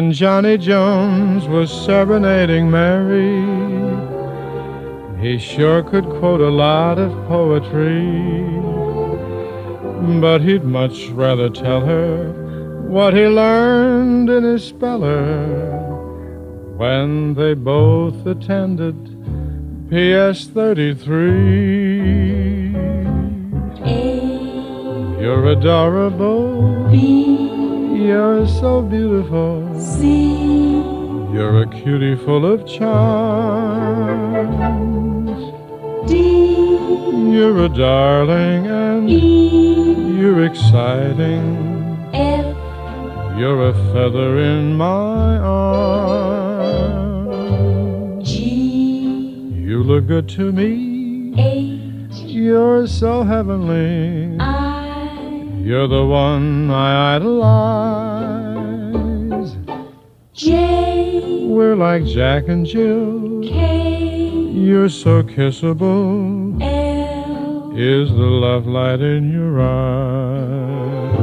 when Johnny Jones was serenading Mary. He sure could quote a lot of poetry, but he'd much rather tell her what he learned in his speller when they both attended PS 33. A. You're adorable. B. You're so beautiful. C. You're a cutie full of charms. D. You're a darling and E. you're exciting. F. You're a feather in my arm. G. You look good to me. H. You're so heavenly. I. You're the one I idolize. J. We're like Jack and Jill. K. You're so kissable. L. Is the love light in your eyes?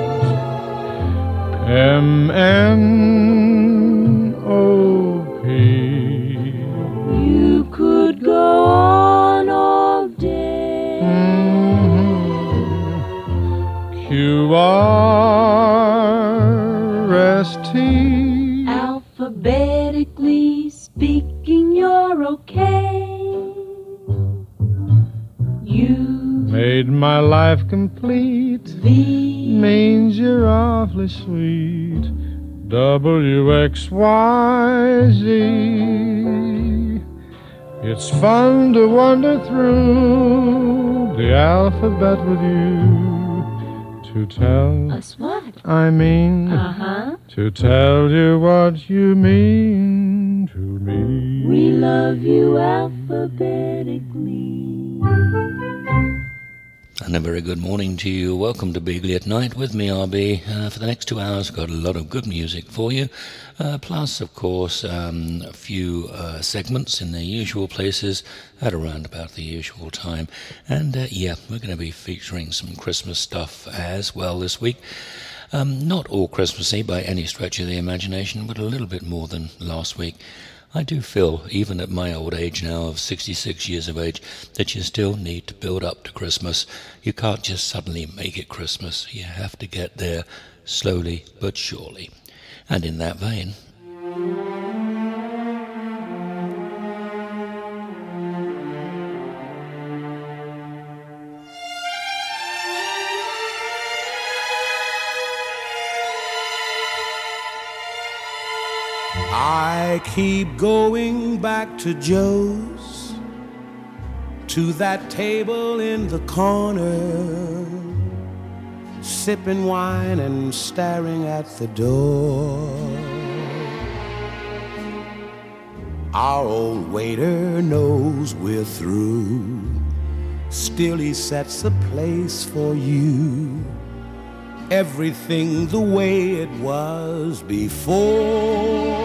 MNOP. You could go on all day. QRST. Alphabetically speaking, you're okay. You Made my life complete. V. Means you're awfully sweet. WXYZ. It's fun to wander through the alphabet with you. To tell, Us what? I mean, Uh-huh. to tell you what you mean to me. We love you alphabetically. And a very good morning to you. Welcome to Beagley at Night with me, RB. For the next 2 hours, got a lot of good music for you. Plus, of course, a few segments in their usual places at around about the usual time. And, we're going to be featuring some Christmas stuff as well this week. Not all Christmassy by any stretch of the imagination, but a little bit more than last week. I do feel, even at my old age now of 66 years of age, that you still need to build up to Christmas. You can't just suddenly make it Christmas. You have to get there slowly but surely. And in that vein, I keep going back to Joe's, to that table in the corner, sipping wine and staring at the door. Our old waiter knows we're through, still he sets a place for you. Everything the way it was before.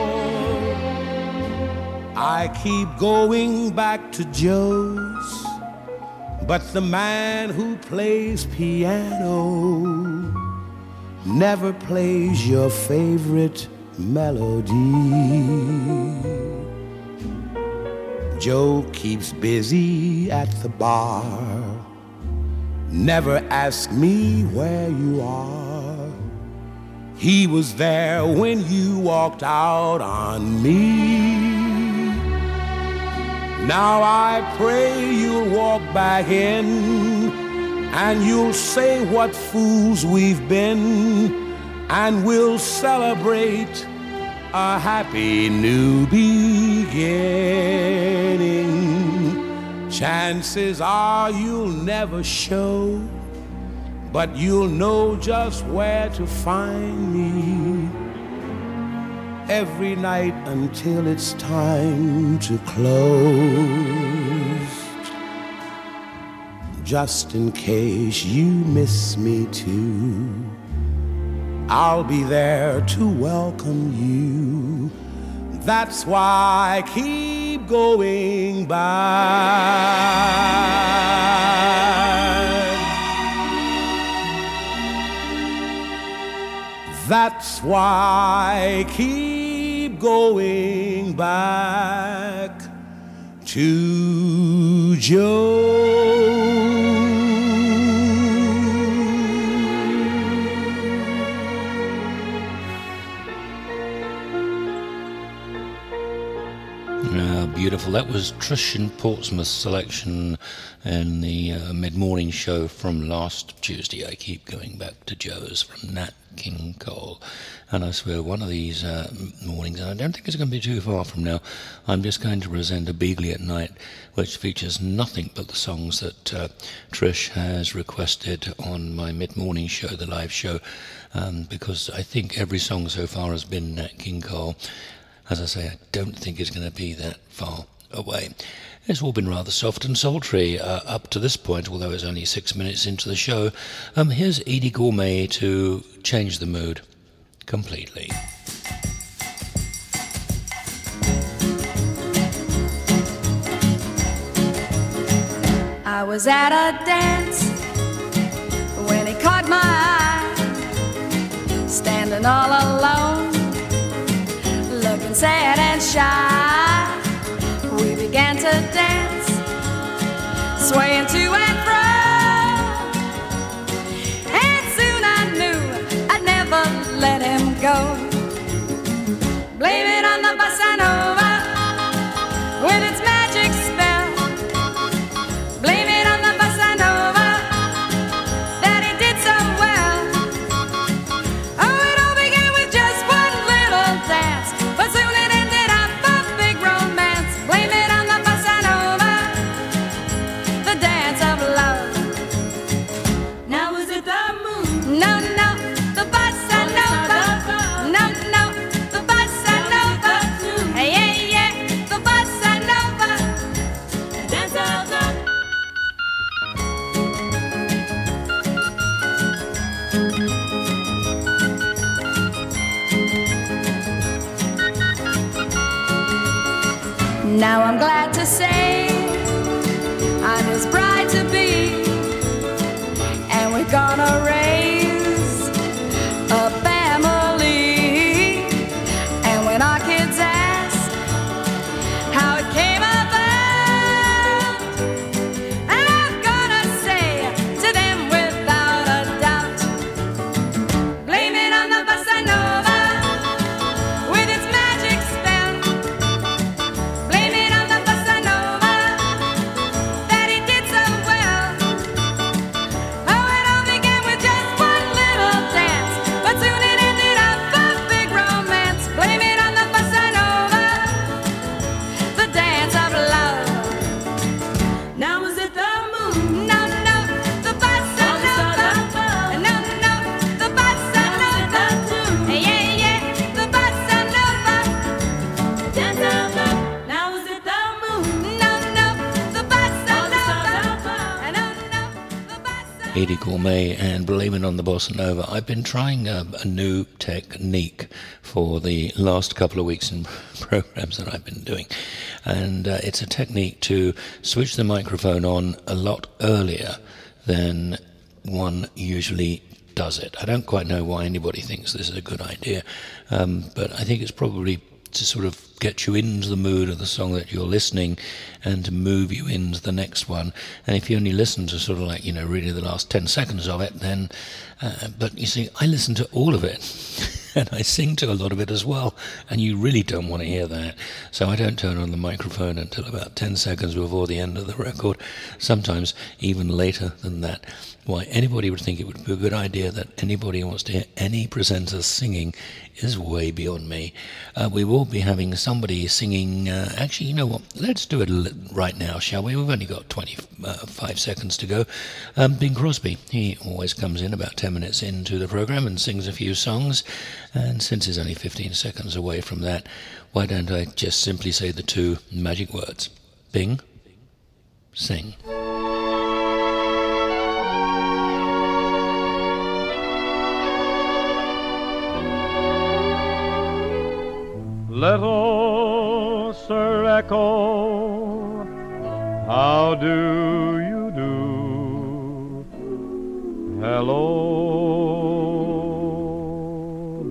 I keep going back to Joe's, but the man who plays piano never plays your favorite melody. Joe keeps busy at the bar, never ask me where you are. He was there when you walked out on me. Now I pray you'll walk back in, and you'll say what fools we've been, and we'll celebrate a happy new beginning. Chances are you'll never show, but you'll know just where to find me every night until it's time to close. Just in case you miss me too, I'll be there to welcome you. That's why I keep going back. That's why I keep going back to Joe. Beautiful. That was Trish in Portsmouth's selection in the mid-morning show from last Tuesday. I keep going back to Joe's from Nat King Cole. And I swear one of these mornings, and I don't think it's going to be too far from now, I'm just going to present a Beagley at Night, which features nothing but the songs that Trish has requested on my mid-morning show, the live show, because I think every song so far has been Nat King Cole. As I say, I don't think it's going to be that far away. It's all been rather soft and sultry up to this point, although it's only 6 minutes into the show. Here's Eddie Gourmet to change the mood completely. I was at a dance when he caught my eye, standing all alone, looking sad and shy. We began to dance, swaying to and fro, and soon I knew I'd never let him go. Blame it on the bossa nova with its magic spell. Blame it on the bossa nova that he did so well. Oh, it all began with just one little dance, but soon it ended up a big romance. Blame it on the bossa nova, the dance of love. Now was it the moon? No, no, the bossa nova. No, no, the bossa nova. Hey, yeah, yeah, the bossa nova, the dance of love. Now I'm glad to say I'm his bride to be, and we're gonna raise a family. And when our kids ask how it came about, I'm gonna say to them without a doubt, blame it on the bossa nova with its magic spell. Blame it on the bossa nova that he did so well. Oh, it all began with just one little dance, but soon it ended up a big romance. Blame it on the bossa nova, the dance of love. Now was it the moon? No, no, the bossa nova. No, no, the bossa nova. Yeah, yeah, the bossa nova, dance of love. Now was it the moon? No, no, the bossa nova. No, no, the bossa. Eddie Gourmet and Blame It on the Bossa Nova. I've been trying a new technique for the last couple of weeks in programs that I've been doing, and it's a technique to switch the microphone on a lot earlier than one usually does it. I don't quite know why anybody thinks this is a good idea, but I think it's probably to sort of get you into the mood of the song that you're listening and to move you into the next one. And if you only listen to sort of like, really the last 10 seconds of it, then, but you see, I listen to all of it and I sing to a lot of it as well. And you really don't want to hear that. So I don't turn on the microphone until about 10 seconds before the end of the record, sometimes even later than that. Why anybody would think it would be a good idea that anybody who wants to hear any presenter singing is way beyond me. We will be having somebody singing, actually, you know what, let's do it right now, shall we? We've only got 25 seconds to go. Bing Crosby, he always comes in about 10 minutes into the program and sings a few songs, and since he's only 15 seconds away from that, why don't I just simply say the two magic words? Bing, sing. Little Sir Echo, how do you do? Hello.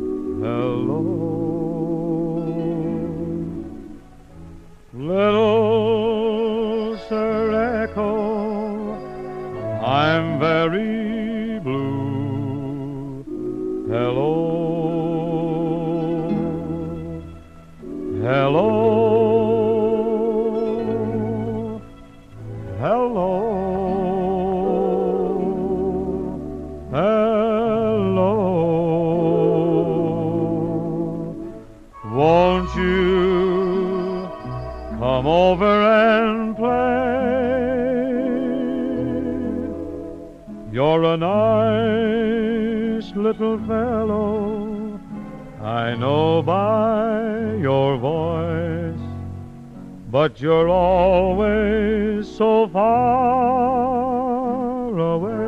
Won't you come over and play? You're a nice little fellow, I know by your voice, but you're always so far away.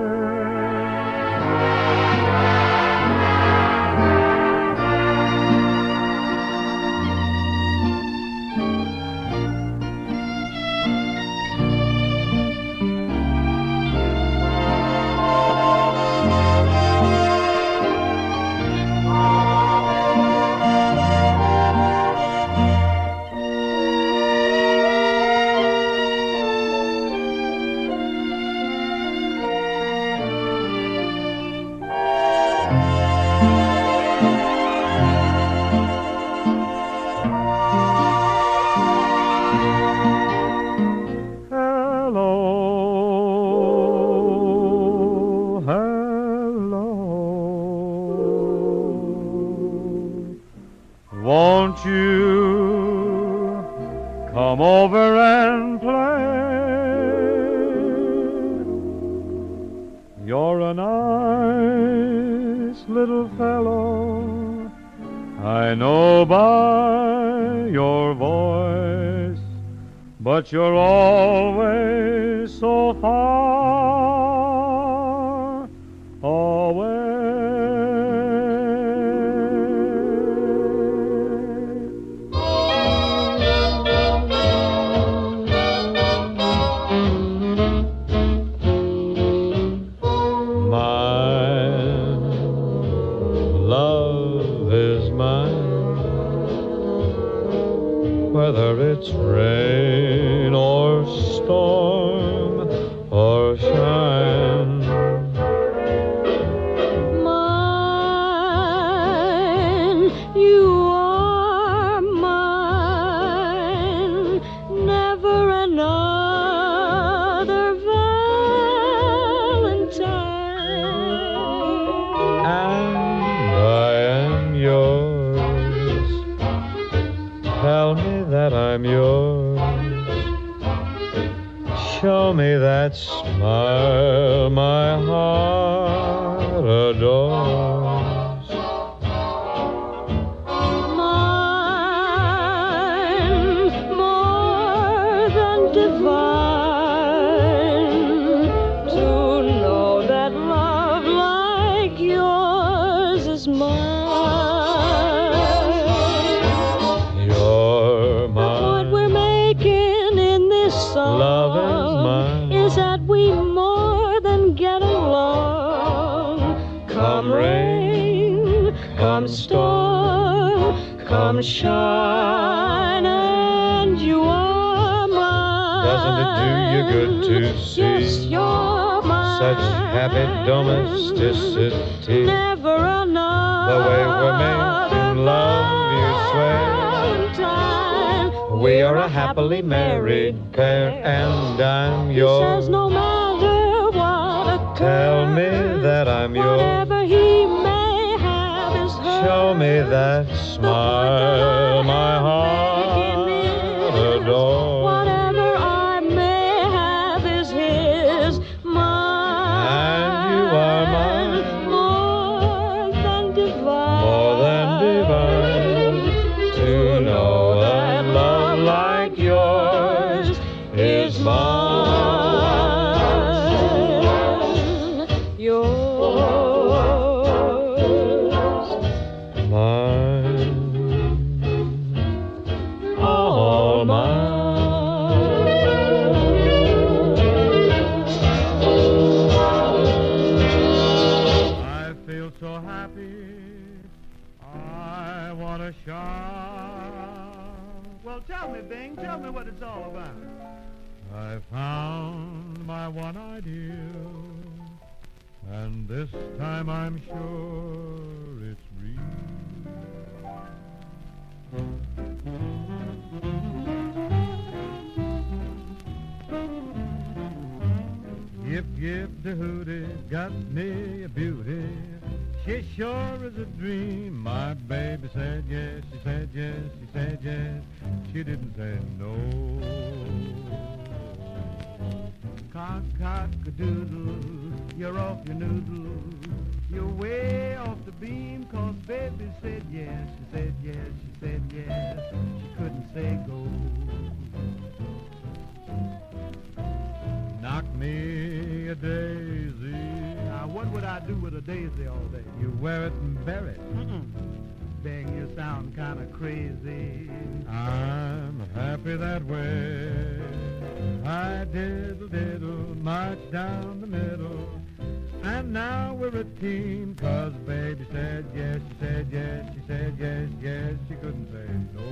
Won't you come over and play? You're a nice little fellow, I know by your voice, but you're always so far away. Whether it's rain or storm or shine, mine, you are mine, never another Valentine. And I am yours. Tell me that I'm yours. Show me that smile my heart adores. Mine, more than divine, to know that love like yours is mine. Love is mine. Is that we more than get along. Come rain, come storm, come shine, and you are mine. Doesn't it do you good to see? Yes, you're mine. Such happy domesticity. Never another. The way we're making love, you swear. We are a happily married pair, and I'm yours. He says no matter what occurs, tell me that I'm yours. Whatever he may have is hers. Show me that smile my heart adores. Whatever I may have is his, mine. And you are mine. More than divine. More than divine. To know that love like yours is mine. Yours. Mine. All mine. I feel so happy, I want to shout. Well, tell me, Bing, tell me what it's all about. I found my one ideal, and this time I'm sure it's real. Yip, yip, the hootie, got me a beauty. She sure is a dream. My baby said yes, she said yes, she said yes. She didn't say no. Cock-a-doodle, you're off your noodle. You're way off the beam, 'cause baby said yes, she said yes, she said yes. She couldn't say go. Knock me a daisy. Now, what would I do with a daisy all day? You wear it and bear it. Bang, you sound kind of crazy. I'm happy that way. I diddle, march down the middle. And now we're a team, 'cause baby said yes, she said yes, she said yes, yes, she couldn't say no.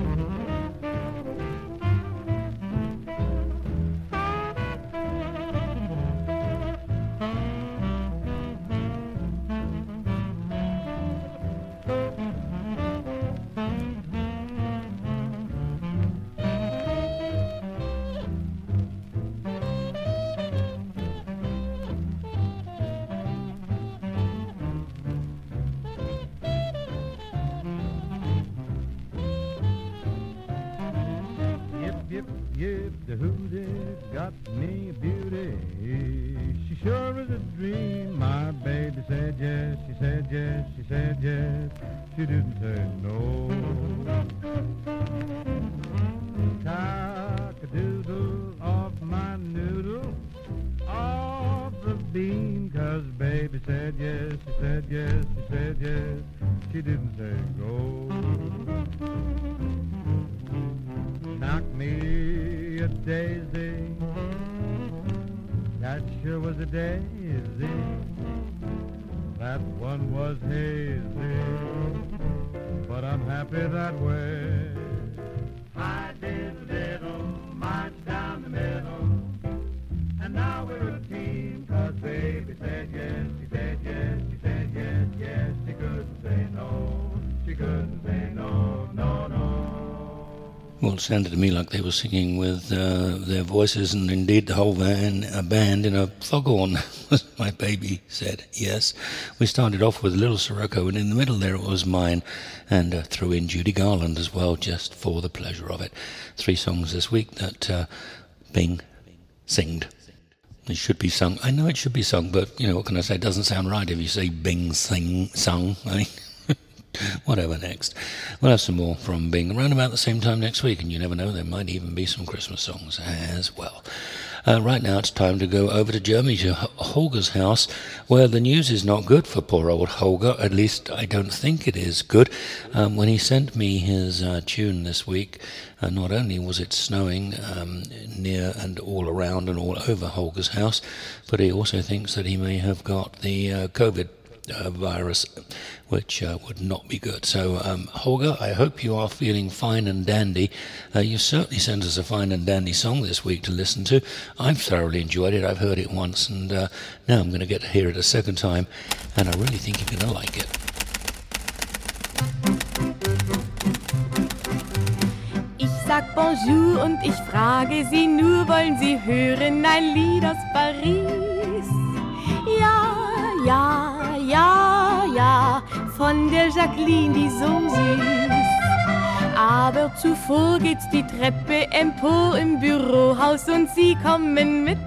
Yip, the hootie got me a beauty. She sure is a dream. My baby said yes, she said yes, she said yes. She didn't say no. Cock-a-doodle off my noodle, off the beam, 'cause baby said yes, she said yes, she said yes. She didn't say go. Knock me a daisy, that sure was a daisy. That one was hazy, but I'm happy that way. I diddle, march down the middle, and now we're a team, 'cause baby said yes, she said yes, she said yes, yes. She couldn't say no, she couldn't say no, no, no. Well, it sounded to me like they were singing with their voices and indeed the whole band in a foghorn, as my baby said, yes. We started off with Little Sirocco, and in the middle there it was mine, and threw in Judy Garland as well, just for the pleasure of it. 3 songs this week that Bing singed. It should be sung. I know it should be sung, but, you know, what can I say? It doesn't sound right if you say Bing sung. I mean, whatever next. We'll have some more from Bing around about the same time next week, and you never know, there might even be some Christmas songs as well. Right now it's time to go over to Germany, to Holger's house, where the news is not good for poor old Holger. At least I don't think it is good. When he sent me his tune this week, not only was it snowing near and all around and all over Holger's house, but he also thinks that he may have got the COVID virus, which would not be good. So, Holger, I hope you are feeling fine and dandy. You certainly sent us a fine and dandy song this week to listen to. I've thoroughly enjoyed it. I've heard it once, and now I'm going to get to hear it a second time, and I really think you're going to like it. Ich sag Bonjour und ich frage Sie nur, wollen Sie hören ein Lied aus Paris? Ja, ja, ja, ja, von der Jacqueline, die so süß. Aber zuvor geht's die Treppe empor im Bürohaus und Sie kommen mit.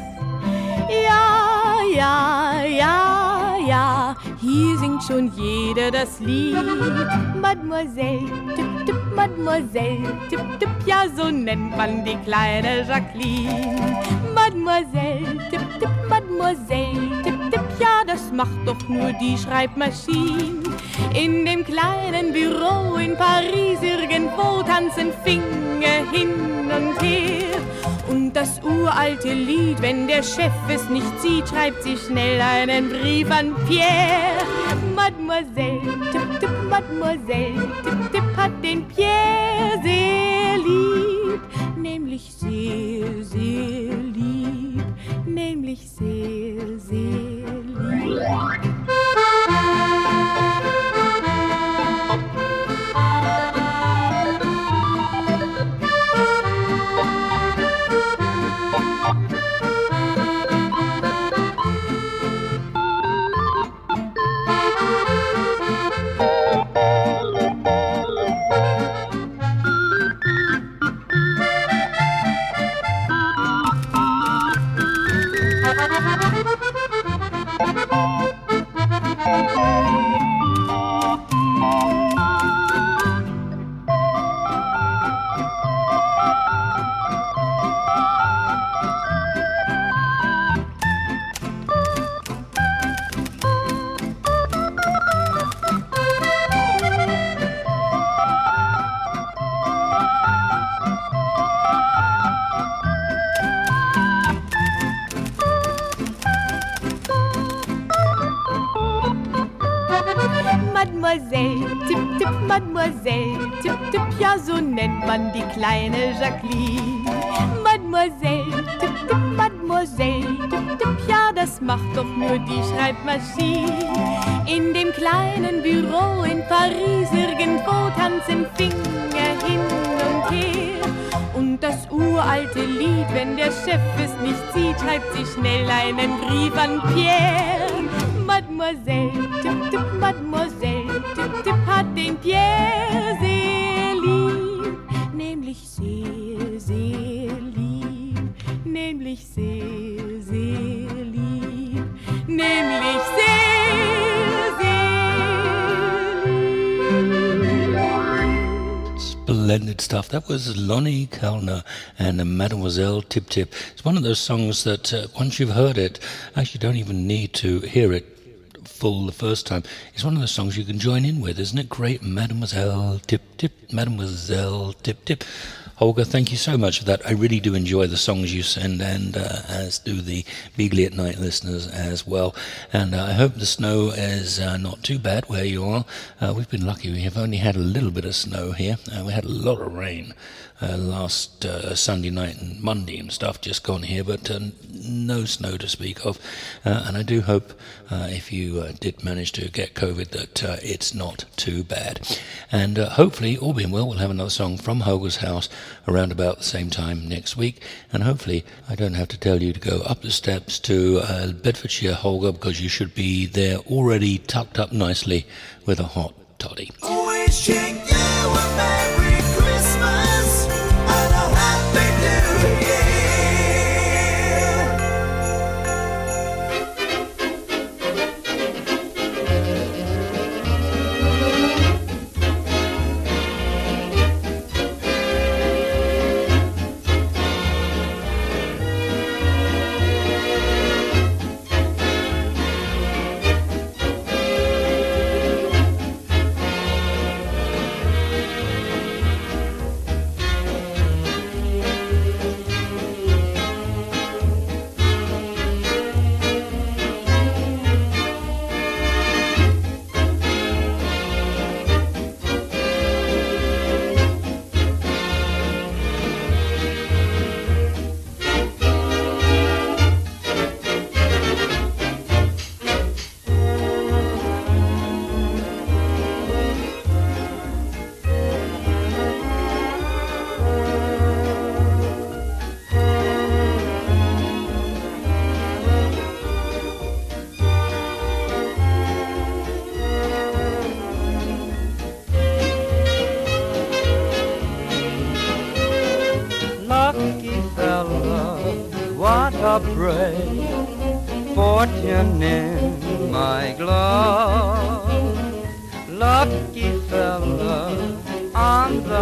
Ja, ja, ja, ja, hier singt schon jeder das Lied. Mademoiselle, tipp, tipp, Mademoiselle, tipp, tipp, ja, so nennt man die kleine Jacqueline. Mademoiselle, tipp, tipp, Mademoiselle, tipp, tipp, ja, das macht doch nur die Schreibmaschine. In dem kleinen Büro in Paris irgendwo tanzen Finger hin und her. Und das uralte Lied, wenn der Chef es nicht sieht, schreibt sie schnell einen Brief an Pierre. Mademoiselle, tipp, tipp, Mademoiselle, tipp, tipp, hat den Pierre sehr lieb. Nämlich sehr, sehr lieb. Nämlich sehr, sehr lieb. Mademoiselle, tip, tip, ja, so nennt man die kleine Jacqueline. Mademoiselle, tip, tip, Mademoiselle, tip, tip, ja, das macht doch nur die Schreibmaschine. In dem kleinen Büro in Paris irgendwo tanzen Finger hin und her. Und das uralte Lied, wenn der Chef es nicht sieht, schreibt sie schnell einen Brief an Pierre. Mademoiselle, tip, tip, Mademoiselle, tip, tip, hat den Pierre sehr lieb. Nämlich sehr, sehr lieb. Nämlich sehr, sehr lieb. Nämlich sehr, sehr lieb. Splendid stuff. That was Lonnie Kellner and Mademoiselle Tip Tip. It's one of those songs that once you've heard it, actually don't even need to hear it full the first time. It's one of those songs you can join in with, isn't it? Great. Mademoiselle Tip Tip, Mademoiselle Tip Tip. Holger, thank you so much for that. I really do enjoy the songs you send, and as do the Beagley at Night listeners as well. And I hope the snow is not too bad where you are. We've been lucky. We have only had a little bit of snow here. We had a lot of rain last Sunday night and Monday and stuff just gone here, but no snow to speak of. And I do hope if you did manage to get COVID that it's not too bad. And hopefully, all being well, we'll have another song from Holger's house around about the same time next week. And hopefully I don't have to tell you to go up the steps to Bedfordshire, Holger, because you should be there already tucked up nicely with a hot toddy. Wishing you a Merry Christmas and a Happy New Year. Fortune in my glove, lucky fella on the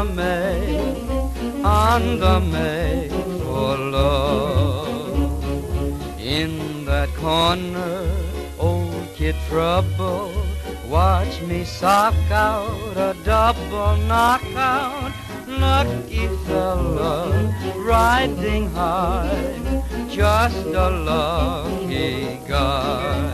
May for love. In that corner, old Kid Trouble, watch me sock out a double knockout. Lucky fella riding high, just a lucky guy.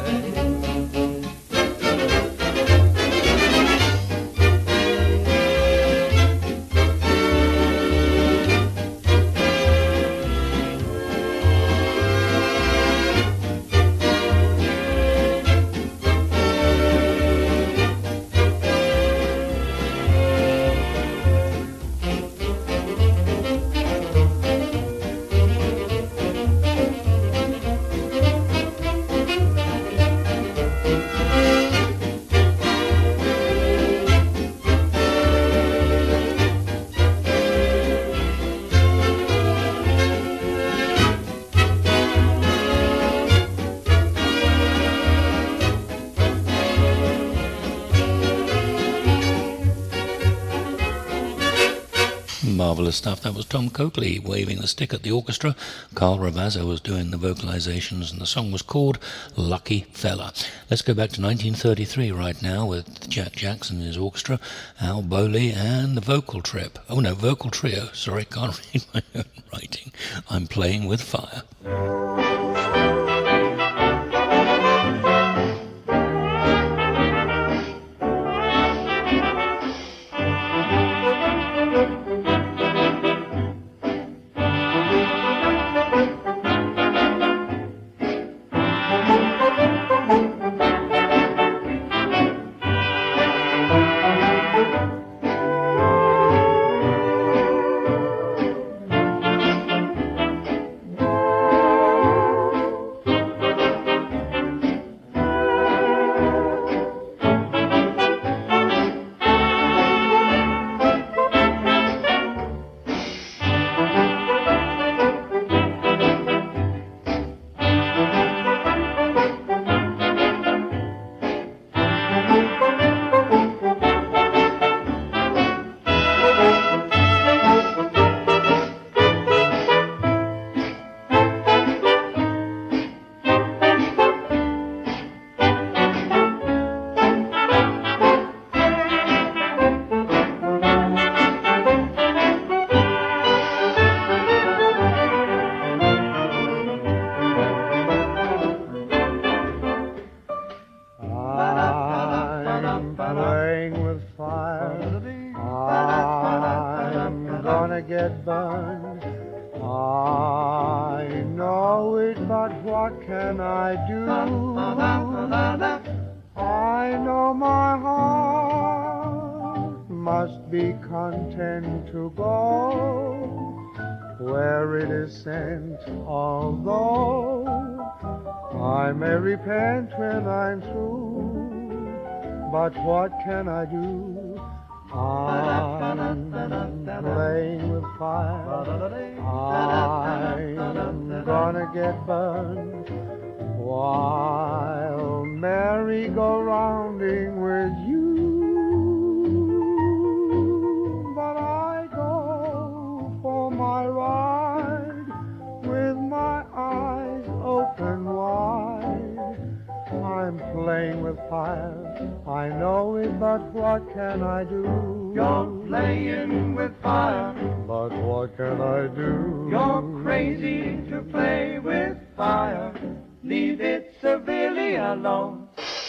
Marvellous stuff. That was Tom Coakley waving the stick at the orchestra. Carl Ravazza was doing the vocalizations, and the song was called Lucky Fella. Let's go back to 1933 right now with Jack Jackson and his orchestra, Al Bowley and the vocal trip. Oh no, vocal trio. Sorry, can't read my own writing. I'm Playing with Fire. gonna get burned. I know it, but what can I do? I know my heart must be content to go where it is sent, although I may repent when I'm through. But what can I do? I'm playing with fire. I'm gonna get burned while merry-go-rounding with you. But I go for my ride with my eyes open wide. I'm playing with fire. I know it, but what can I do? You're playing with fire. But what can I do? You're crazy to play with fire. Leave it severely alone.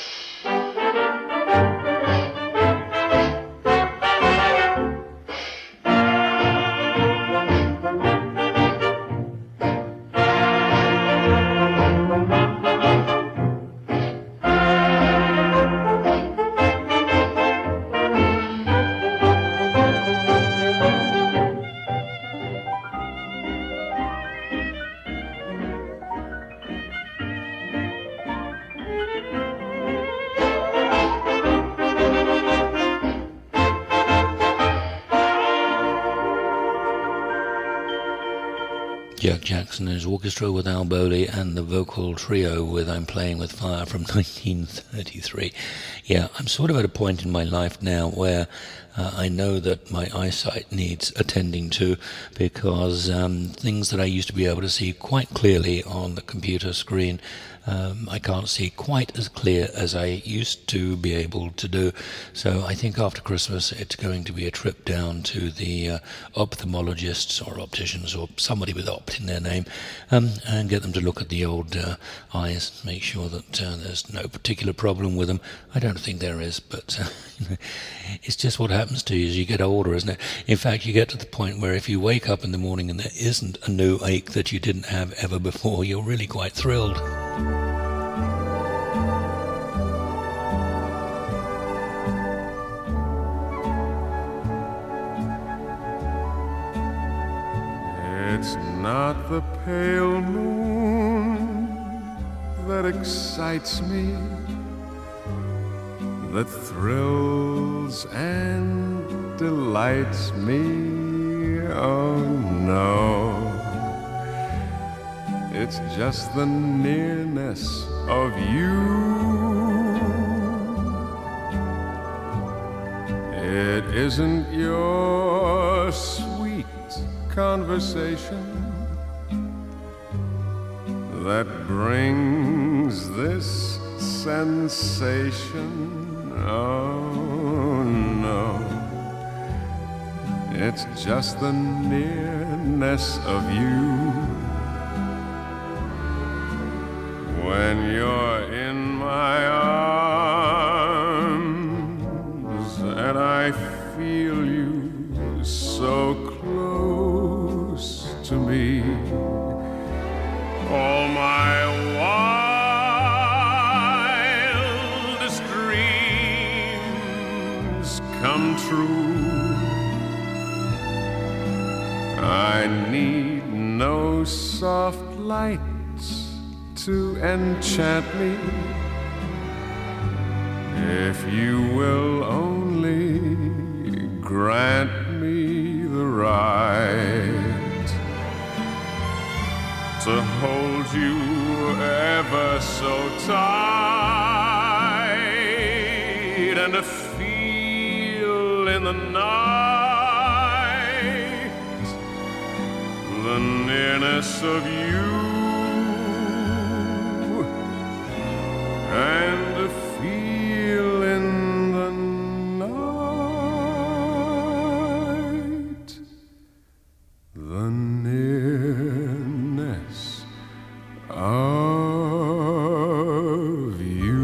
Jack Jackson and his orchestra with Al Bowley and the vocal trio with I'm Playing with Fire from 1933. Yeah, I'm sort of at a point in my life now where I know that my eyesight needs attending to, because things that I used to be able to see quite clearly on the computer screen, I can't see quite as clear as I used to be able to do. So I think after Christmas it's going to be a trip down to the ophthalmologists or opticians or somebody with opt in their name, and get them to look at the old eyes, make sure that there's no particular problem with them. I don't think there is, but it's just what happens to you as you get older, isn't it? In fact, you get to the point where if you wake up in the morning and there isn't a new ache that you didn't have ever before, you're really quite thrilled. It's not the pale moon that excites me, that thrills and delights me. Oh no, it's just the nearness of you. It isn't your sweet conversation that brings this sensation. Oh no, it's just the nearness of you. When you're in my arms and I feel you so close to me, all my wildest dreams come true. I need no soft lights to enchant me, if you will only grant me the right to hold you ever so tight, and to feel in the night the nearness of you, and to feel in the night the nearness of you.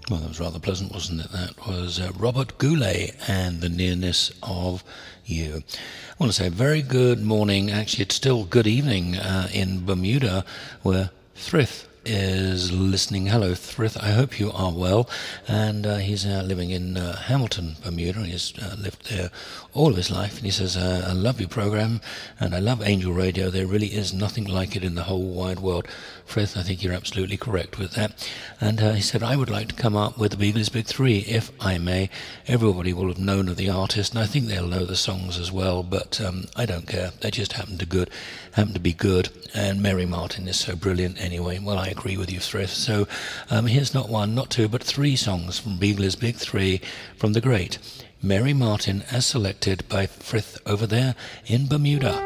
Well, that was rather pleasant, wasn't it? That was Robert Goulet and The Nearness of You. I want to say very good morning. Actually, it's still good evening in Bermuda, where Thrith is listening. Hello, Thrith. I hope you are well. And he's living in Hamilton, Bermuda. He's lived there all of his life. And he says, I love your program and I love Angel Radio. There really is nothing like it in the whole wide world. Frith, I think you're absolutely correct with that. And he said, I would like to come up with the Beagles Big Three, if I may. Everybody will have known of the artist, and I think they'll know the songs as well, but I don't care. They just happen to be good, and Mary Martin is so brilliant anyway. Well, I agree with you, Frith. So here's not one, not two, but three songs from Beagles Big Three from the great Mary Martin, as selected by Frith over there in Bermuda.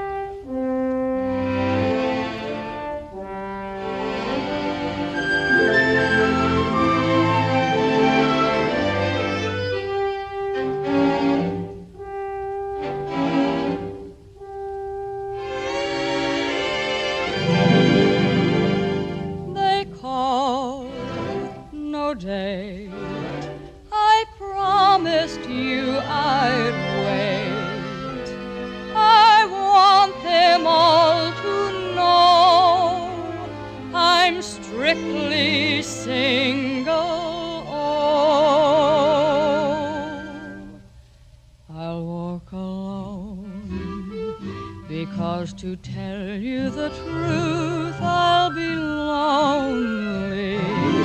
To tell you the truth, I'll be lonely.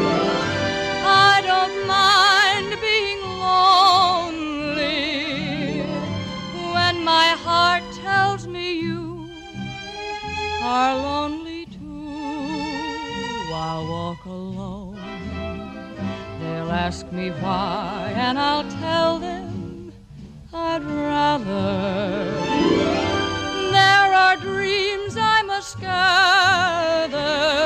I don't mind being lonely when my heart tells me you are lonely too. I'll walk alone. They'll ask me why, and I'll tell them I'd rather. There are dreams I must gather,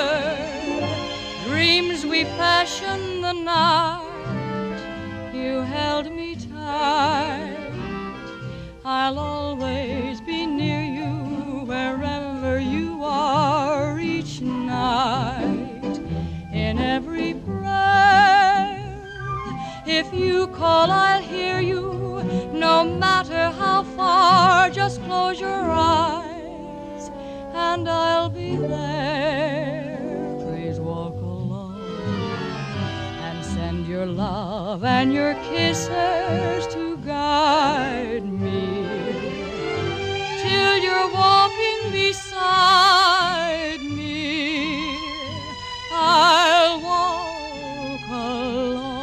dreams we fashioned the night you held me tight. I'll always be near you wherever you are each night. In every prayer, if you call, I'll hear you. No matter how far, just close your eyes and I'll be there. Please walk alone and send your love and your kisses to guide me till you're walking beside me. I'll walk alone.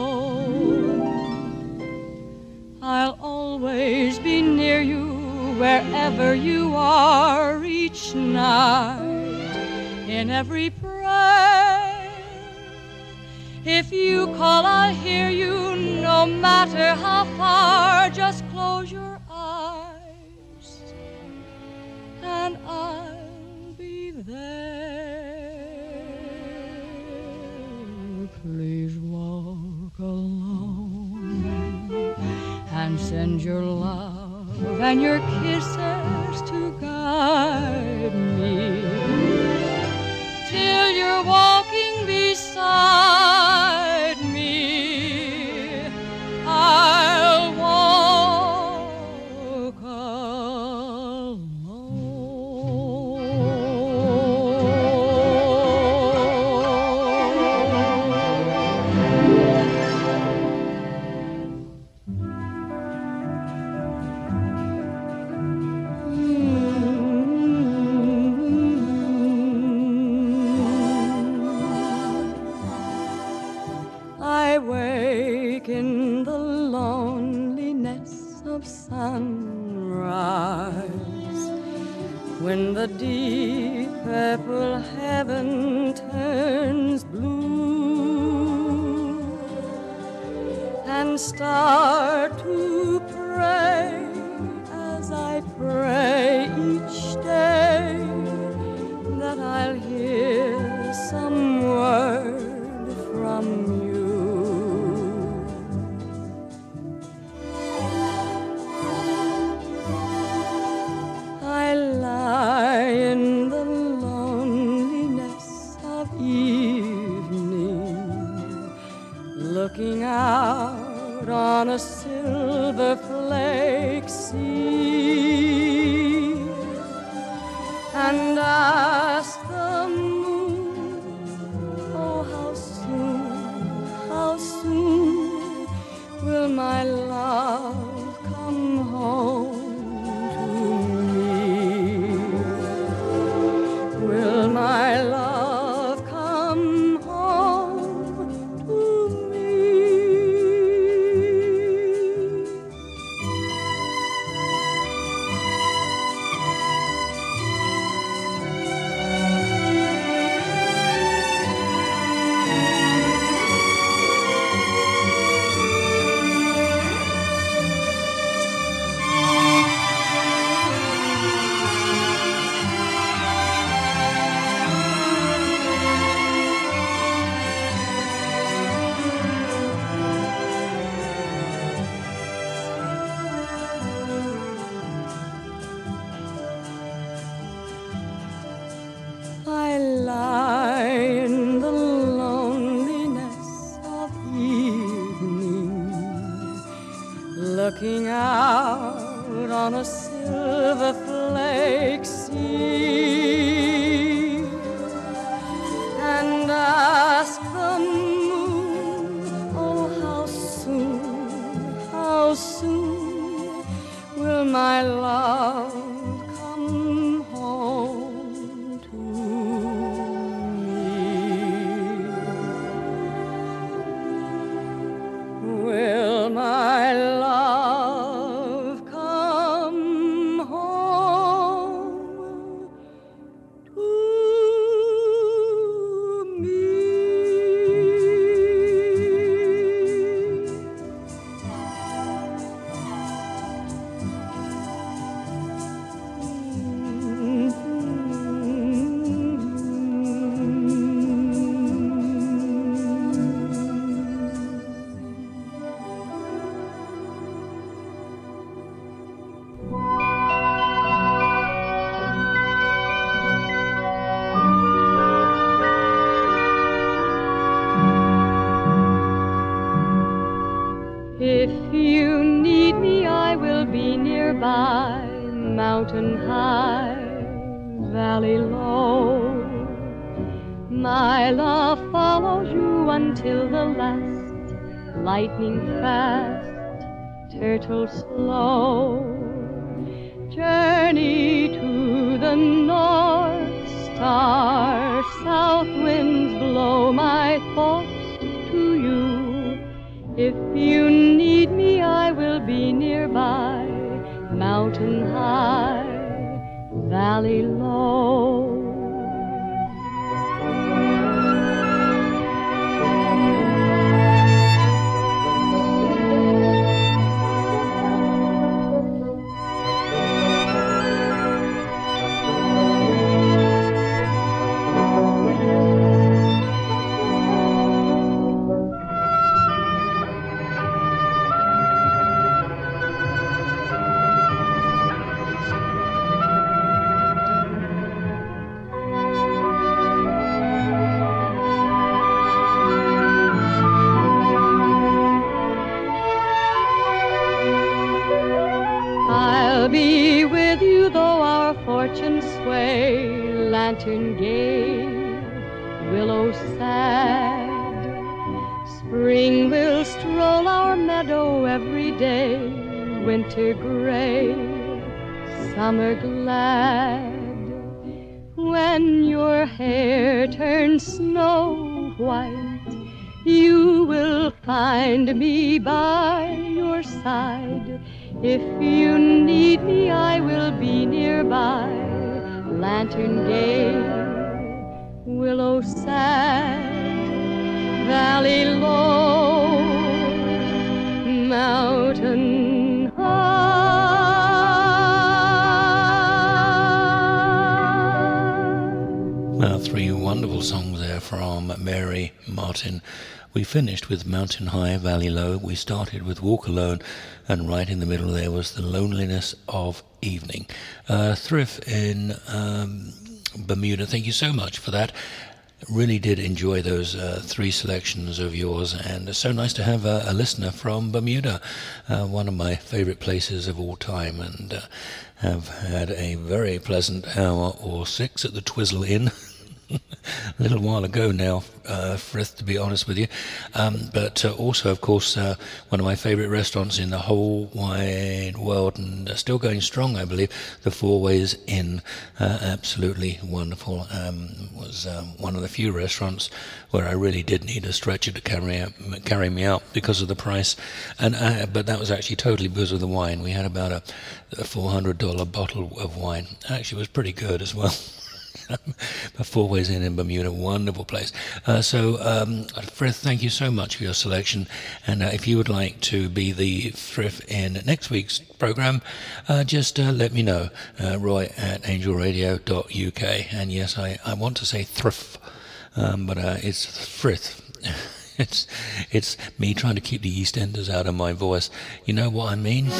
I'll always be near you wherever you are each night. In every prayer, if you call, I'll hear you. No matter how far, just close your eyes and I'll be there. Please walk alone and send your love and your kisses to guide me till you're walking beside me. I'll walk alone. In the loneliness of sunrise, when the deep purple heaven turns blue, and start to pray as I pray each day that I'll hear some word from you. In the loneliness of evening, and ask the moon, oh, how soon will my love come home to me? Will my love come home to me? I lie in the loneliness of evening, looking out on a silver flake sea, and ask the moon, oh, how soon will my love come home to me? Will my love come home to me? If you need me, I will be nearby, mountain high, valley low. My love follows you until the last, lightning fast, turtle slow. Journey to the North Star, south winds blow my thoughts to you. If you need me, I will be nearby, mountain high, valley low. I'll be with you though our fortunes sway, lantern gay, willow sad. Spring will stroll our meadow every day, winter gray, summer glad. When your hair turns snow white, you will find me by your side. If you need me, I will be nearby, lantern gay, willow sad, valley low, mountain high. Well, three wonderful songs there from Mary Martin. We finished with Mountain High, Valley Low. We started with Walk Alone, and right in the middle there was The Loneliness of Evening. Thrift in Bermuda, thank you so much for that. Really did enjoy those three selections of yours, and it's so nice to have a listener from Bermuda, one of my favourite places of all time, and have had a very pleasant hour or six at the Twizzle Inn. A little while ago now, Frith, to be honest with you. But also, of course, one of my favourite restaurants in the whole wide world, and still going strong, I believe, the Four Ways Inn. Absolutely wonderful. Was one of the few restaurants where I really did need a stretcher to carry me out because of the price. But that was actually totally because of the wine. We had about a $400 bottle of wine. Actually, it was pretty good as well. Four Ways Inn in Bermuda, wonderful place. Frith, thank you so much for your selection. And if you would like to be the Frith in next week's program, just let me know. Roy at angelradio.uk. And yes, I want to say Thrif, but it's Frith. It's me trying to keep the EastEnders out of my voice. You know what I mean?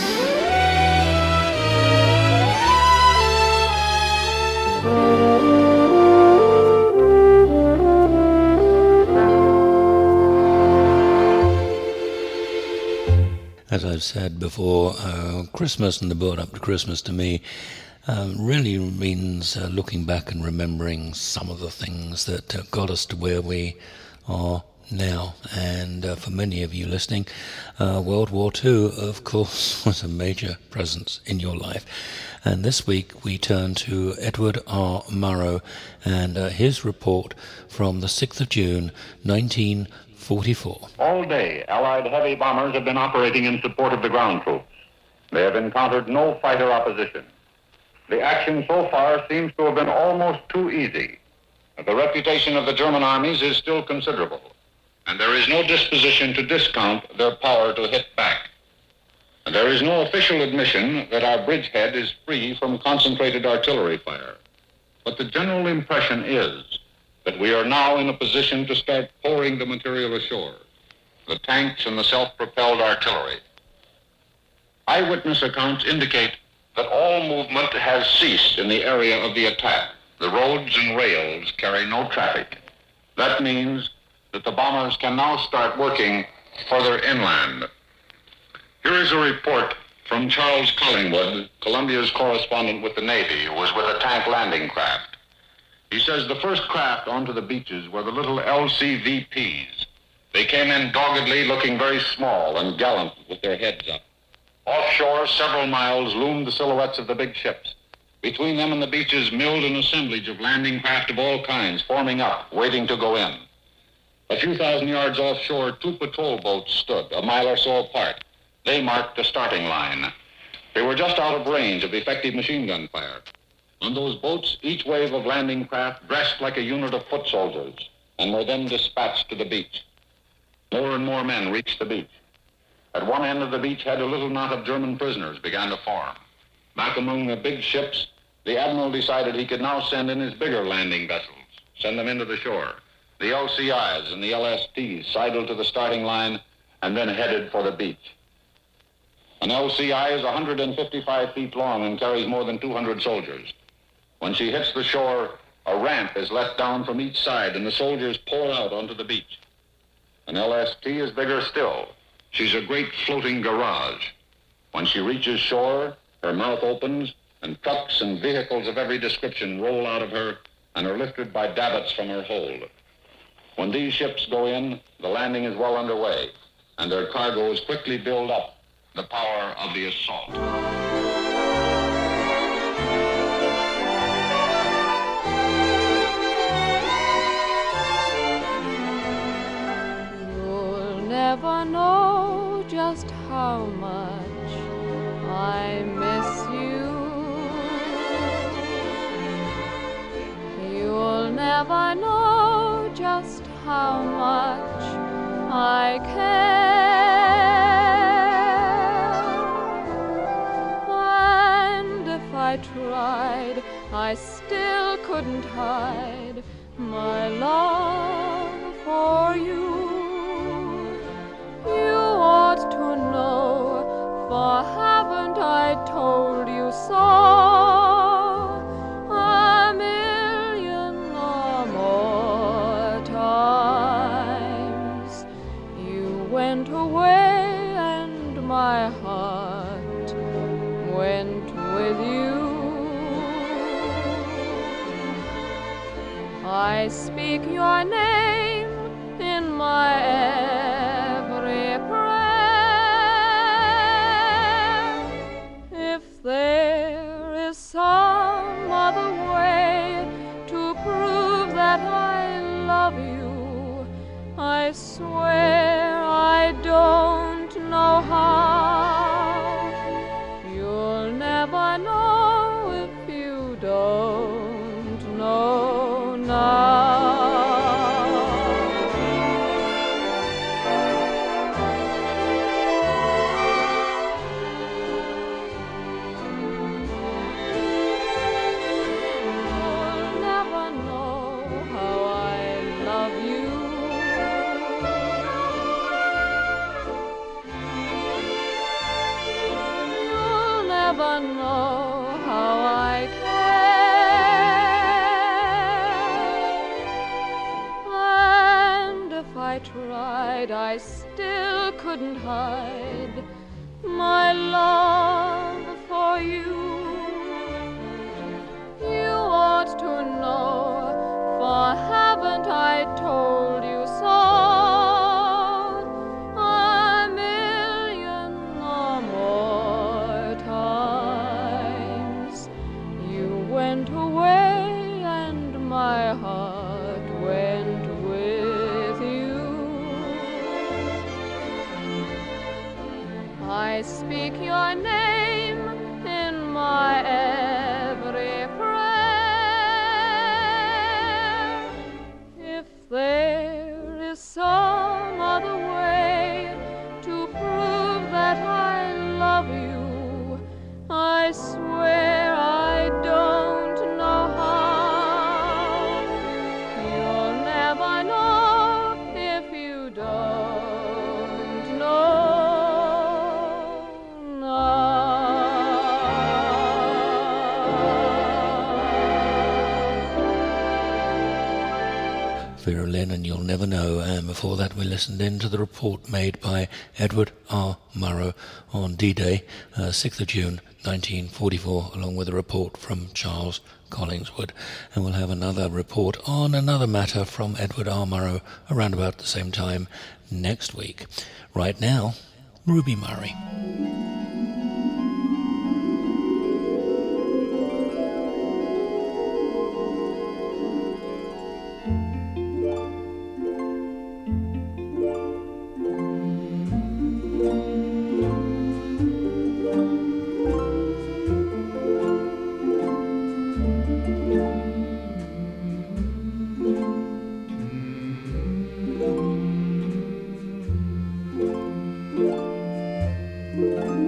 As I've said before, Christmas and the build up to Christmas to me really means looking back and remembering some of the things that got us to where we are now. And for many of you listening, World War II, of course, was a major presence in your life. And this week we turn to Edward R. Murrow and his report from the 6th of June, 1944. All day, Allied heavy bombers have been operating in support of the ground troops. They have encountered no fighter opposition. The action so far seems to have been almost too easy. The reputation of the German armies is still considerable, and there is no disposition to discount their power to hit back. And there is no official admission that our bridgehead is free from concentrated artillery fire. But the general impression is that we are now in a position to start pouring the material ashore, the tanks and the self-propelled artillery. Eyewitness accounts indicate that all movement has ceased in the area of the attack. The roads and rails carry no traffic. That means that the bombers can now start working further inland. Here is a report from Charles Collingwood, Columbia's correspondent with the Navy, who was with a tank landing craft. He says the first craft onto the beaches were the little LCVPs. They came in doggedly, looking very small and gallant with their heads up. Offshore, several miles, loomed the silhouettes of the big ships. Between them and the beaches milled an assemblage of landing craft of all kinds, forming up, waiting to go in. A few thousand yards offshore, two patrol boats stood, a mile or so apart. They marked the starting line. They were just out of range of effective machine gun fire. On those boats, each wave of landing craft dressed like a unit of foot soldiers and were then dispatched to the beach. More and more men reached the beach. At one end of the beachhead, a little knot of German prisoners began to form. Back among the big ships, the admiral decided he could now send in his bigger landing vessels, send them into the shore. The LCIs and the LSTs sidled to the starting line and then headed for the beach. An LCI is 155 feet long and carries more than 200 soldiers. When she hits the shore, a ramp is let down from each side and the soldiers pour out onto the beach. An LST is bigger still. She's a great floating garage. When she reaches shore, her mouth opens and trucks and vehicles of every description roll out of her and are lifted by davits from her hold. When these ships go in, the landing is well underway and their cargoes quickly build up the power of the assault. You'll never know just how much I miss you. You'll never know just how much I care. I tried, I still couldn't hide my love for you. You ought to know, for haven't I told you so? A million or more I speak your name in my every prayer. If there is some other way to prove that I love you, I swear I don't know how. You'll never know if you don't know now. You'll never know how I love you. You'll never know how I care. And if I tried, I still couldn't hide my love for you. You ought to know, for haven't I told you so a million or more times? You went away and my heart went with you. I speak your name in my every prayer. If there is some other way to prove that I love you, I swear I don't know how. You'll never know if you don't know now. Vera Lynn and You'll Never Know, and before that we listened in to the report made by Edward R. Murrow on D-Day, 6th of June 1944, along with a report from Charles Collingswood. And we'll have another report on another matter from Edward R. Murrow around about the same time next week. Right now, Ruby Murray. Thank you.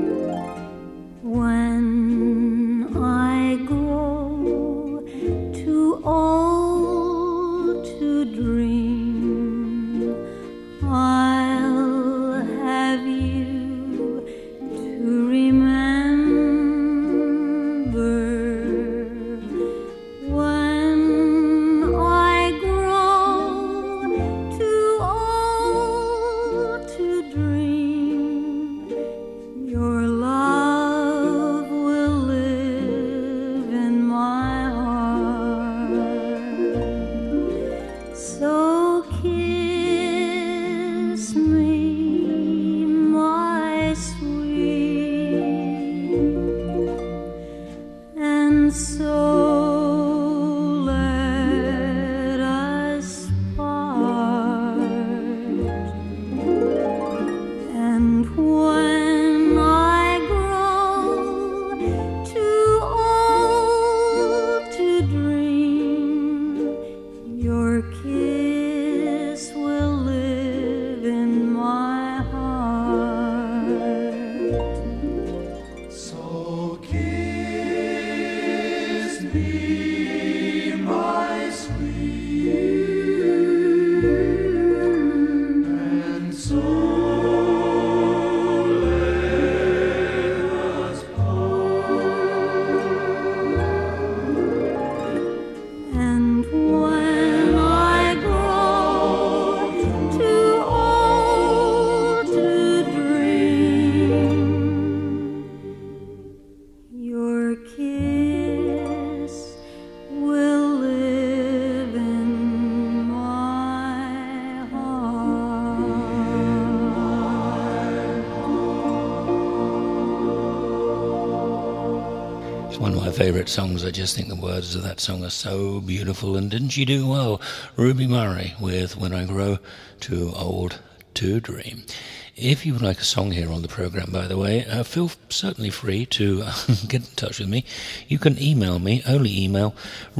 favourite songs. I just think the words of that song are so beautiful. And didn't she do well? Ruby Murray with When I Grow Too Old to Dream. If you would like a song here on the programme, by the way, feel certainly free to get in touch with me. You can email me, only email,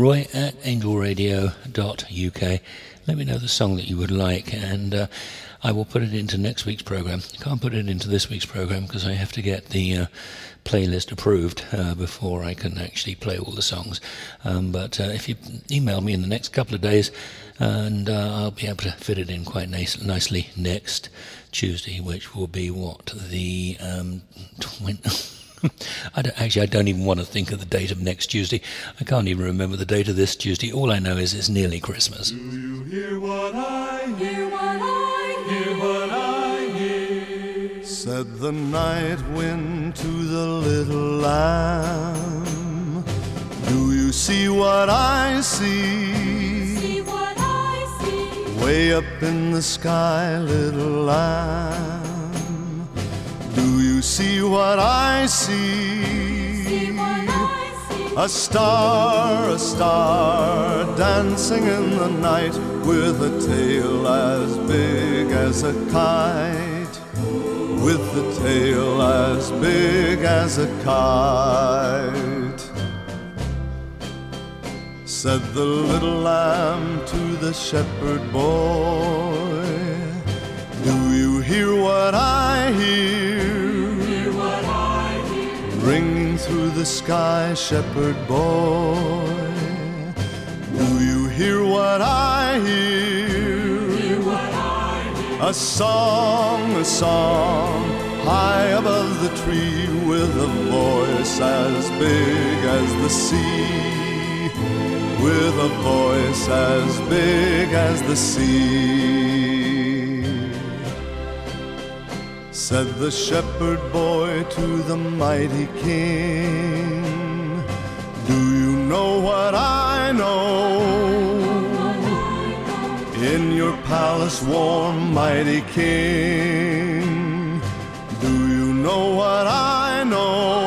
roy@angelradio.uk. Let me know the song that you would like, and I will put it into next week's programme. I can't put it into this week's programme because I have to get the playlist approved before I can actually play all the songs. But if you email me in the next couple of days, and I'll be able to fit it in quite nicely next Tuesday, which will be the I don't even want to think of the date of next Tuesday. I can't even remember the date of this Tuesday. All I know is it's nearly Christmas. Do you hear what I hear? What I hear? What I hear? Said the night wind to the little lamb. Do you see what I see? See what I see? Way up in the sky, little lamb. Do you see what I see? See what I see? A star dancing in the night with a tail as big as a kite. With a tail as big as a kite. Said the little lamb to the shepherd boy, do you hear what I hear? Ringing through the sky, shepherd boy, do you hear what I hear? Hear what I hear? A song, high above the tree, with a voice as big as the sea, with a voice as big as the sea. Said the shepherd boy to the mighty king, do you know what I know? In your palace warm, mighty king, do you know what I know?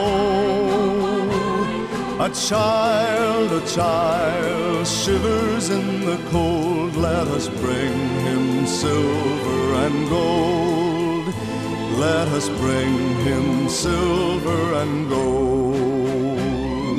A child shivers in the cold, let us bring him silver and gold. Let us bring him silver and gold.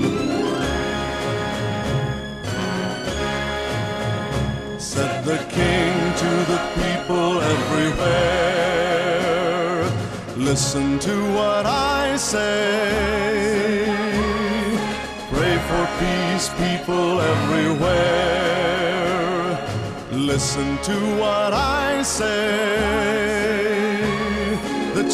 Said the king to the people everywhere, listen to what I say. Pray for peace, people everywhere. Listen to what I say. The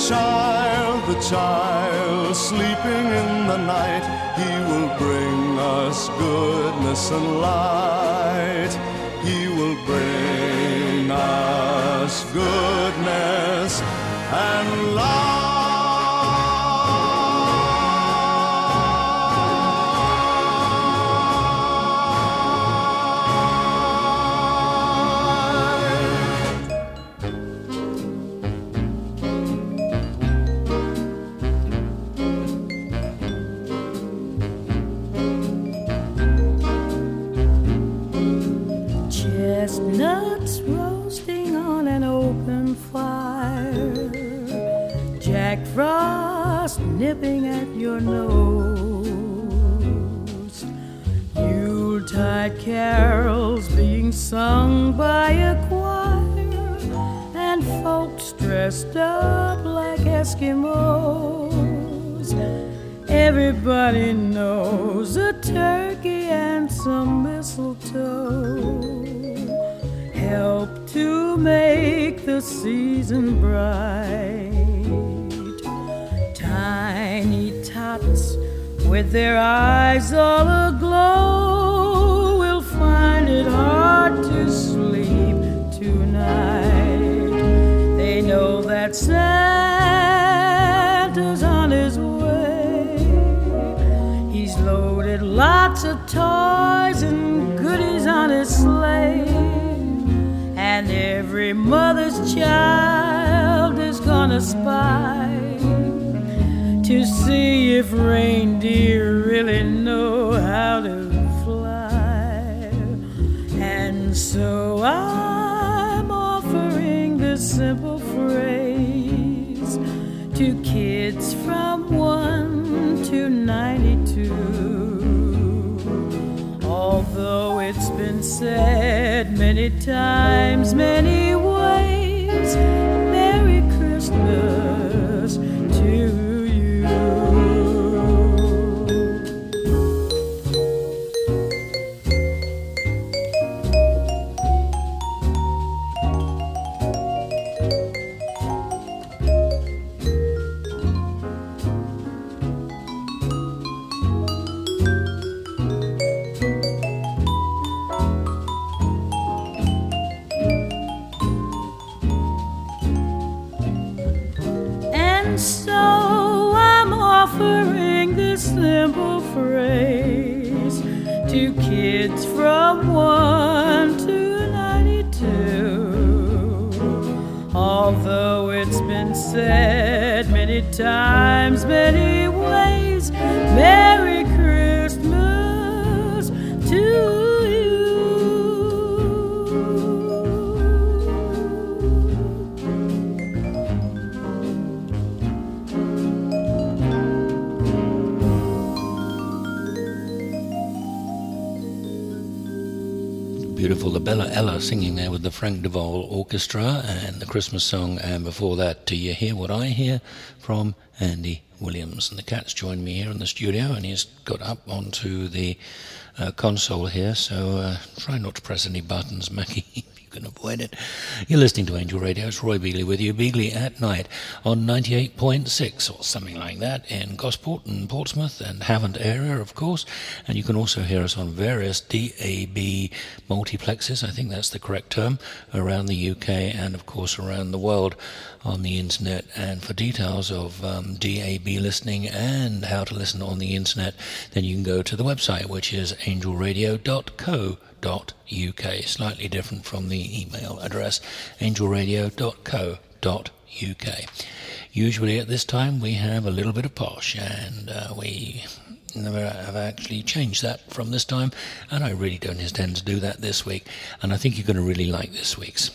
child sleeping in the night, he will bring us goodness and light. He will bring us goodness and light. Chestnuts roasting on an open fire, Jack Frost nipping at your nose, Yuletide carols being sung by a choir, and folks dressed up like Eskimos. Everybody knows a turkey and some mistletoe help to make the season bright. Tiny tots with their eyes all aglow will find it hard to sleep tonight. They know that Santa's on his way. He's loaded lots of toys and goodies on his sleigh. And every mother's child is gonna spy to to see if reindeer really know how to fly. And so I'm offering this simple phrase to kids from 1 to 92. Although it's been said many times, many ways, Merry Christmas to you. So I'm offering this simple phrase to kids from 1 to 92. Although it's been said many times, many ways, Merry Christmas to you. Beautiful, the Bella Ella singing there with the Frank DeVol Orchestra and the Christmas song, and before that, Do You Hear What I Hear from Andy Williams. And the cat's joined me here in the studio, and he's got up onto the console here, so try not to press any buttons, Mackie, if you can avoid it. You're listening to Angel Radio. It's Roy Beagley with you, Beagley at Night on 98.6 or something like that in Gosport and Portsmouth and Havant area, of course. And you can also hear us on various DAB multiplexes, I think that's the correct term, around the UK and, of course, around the world on the internet. And for details of DAB listening and how to listen on the internet, then you can go to the website, which is angelradio.co.uk, slightly different from the email address, angelradio.co.uk. Usually at this time we have a little bit of posh, and we never have actually changed that from this time, and I really don't intend to do that this week, and I think you're going to really like this week's.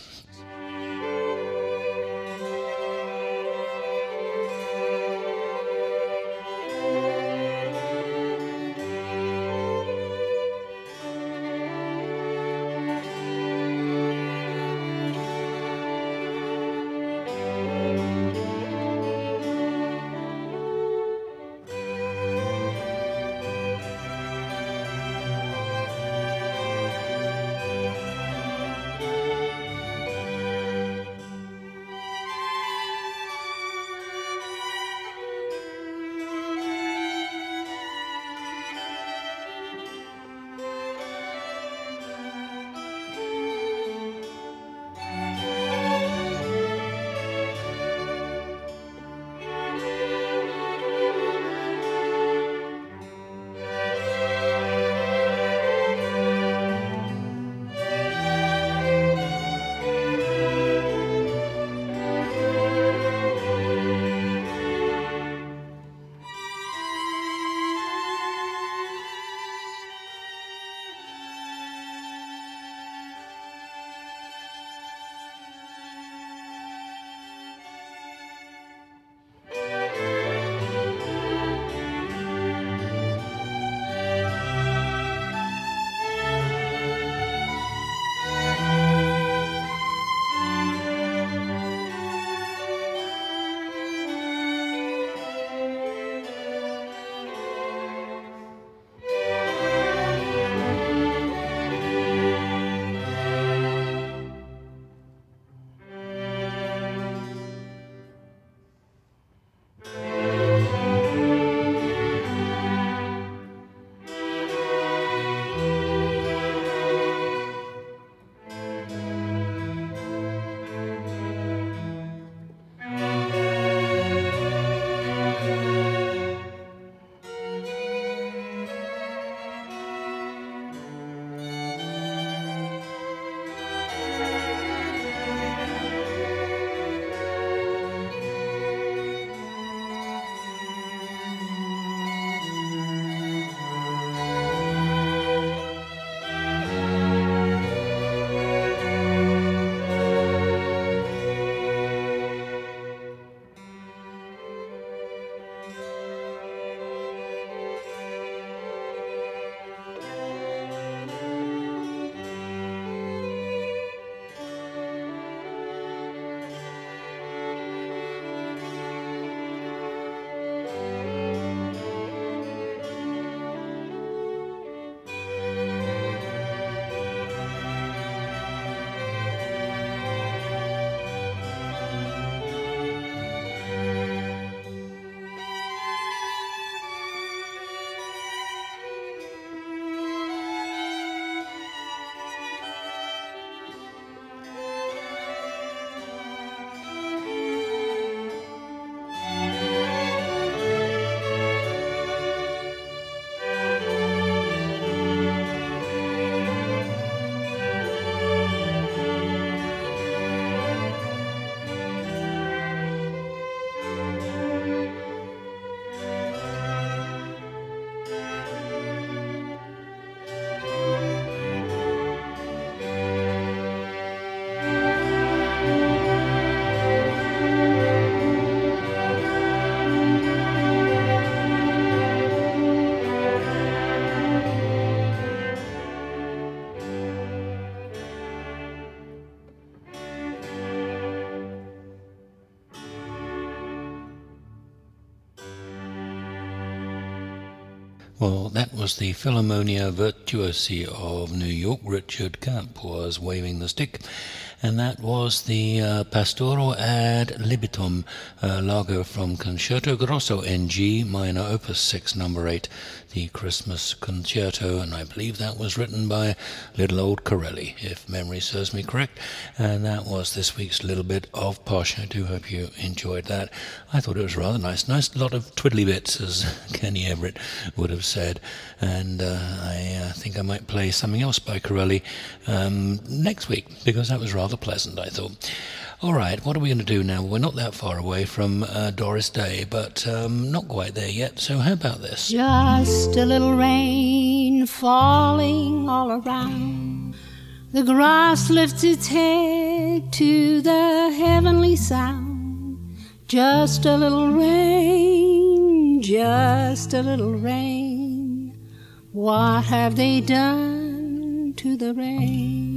Well, that was the Philharmonia Virtuosi of New York. Richard Camp was waving the stick. And that was the Pastoro ad libitum Largo from Concerto Grosso in G minor, opus 6, number 8, the Christmas Concerto, and I believe that was written by little old Corelli, if memory serves me correct. And that was this week's little bit of Posh. I do hope you enjoyed that. I thought it was rather nice lot of twiddly bits, as Kenny Everett would have said. And I think I might play something else by Corelli next week, because that was rather pleasant, I thought. All right, what are we going to do now? We're not that far away from Doris Day, but not quite there yet, so how about this? Just a little rain falling all around. The grass lifts its head to the heavenly sound. Just a little rain, just a little rain. What have they done to the rain?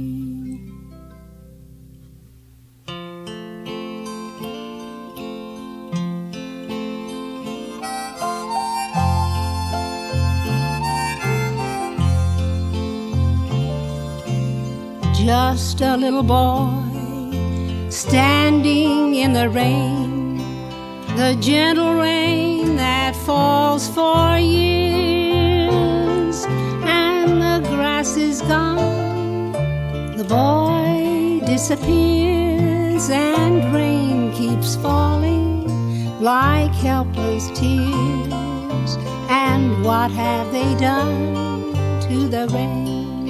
Just a little boy standing in the rain, the gentle rain that falls for years, and the grass is gone, the boy disappears, and rain keeps falling like helpless tears. And what have they done to the rain?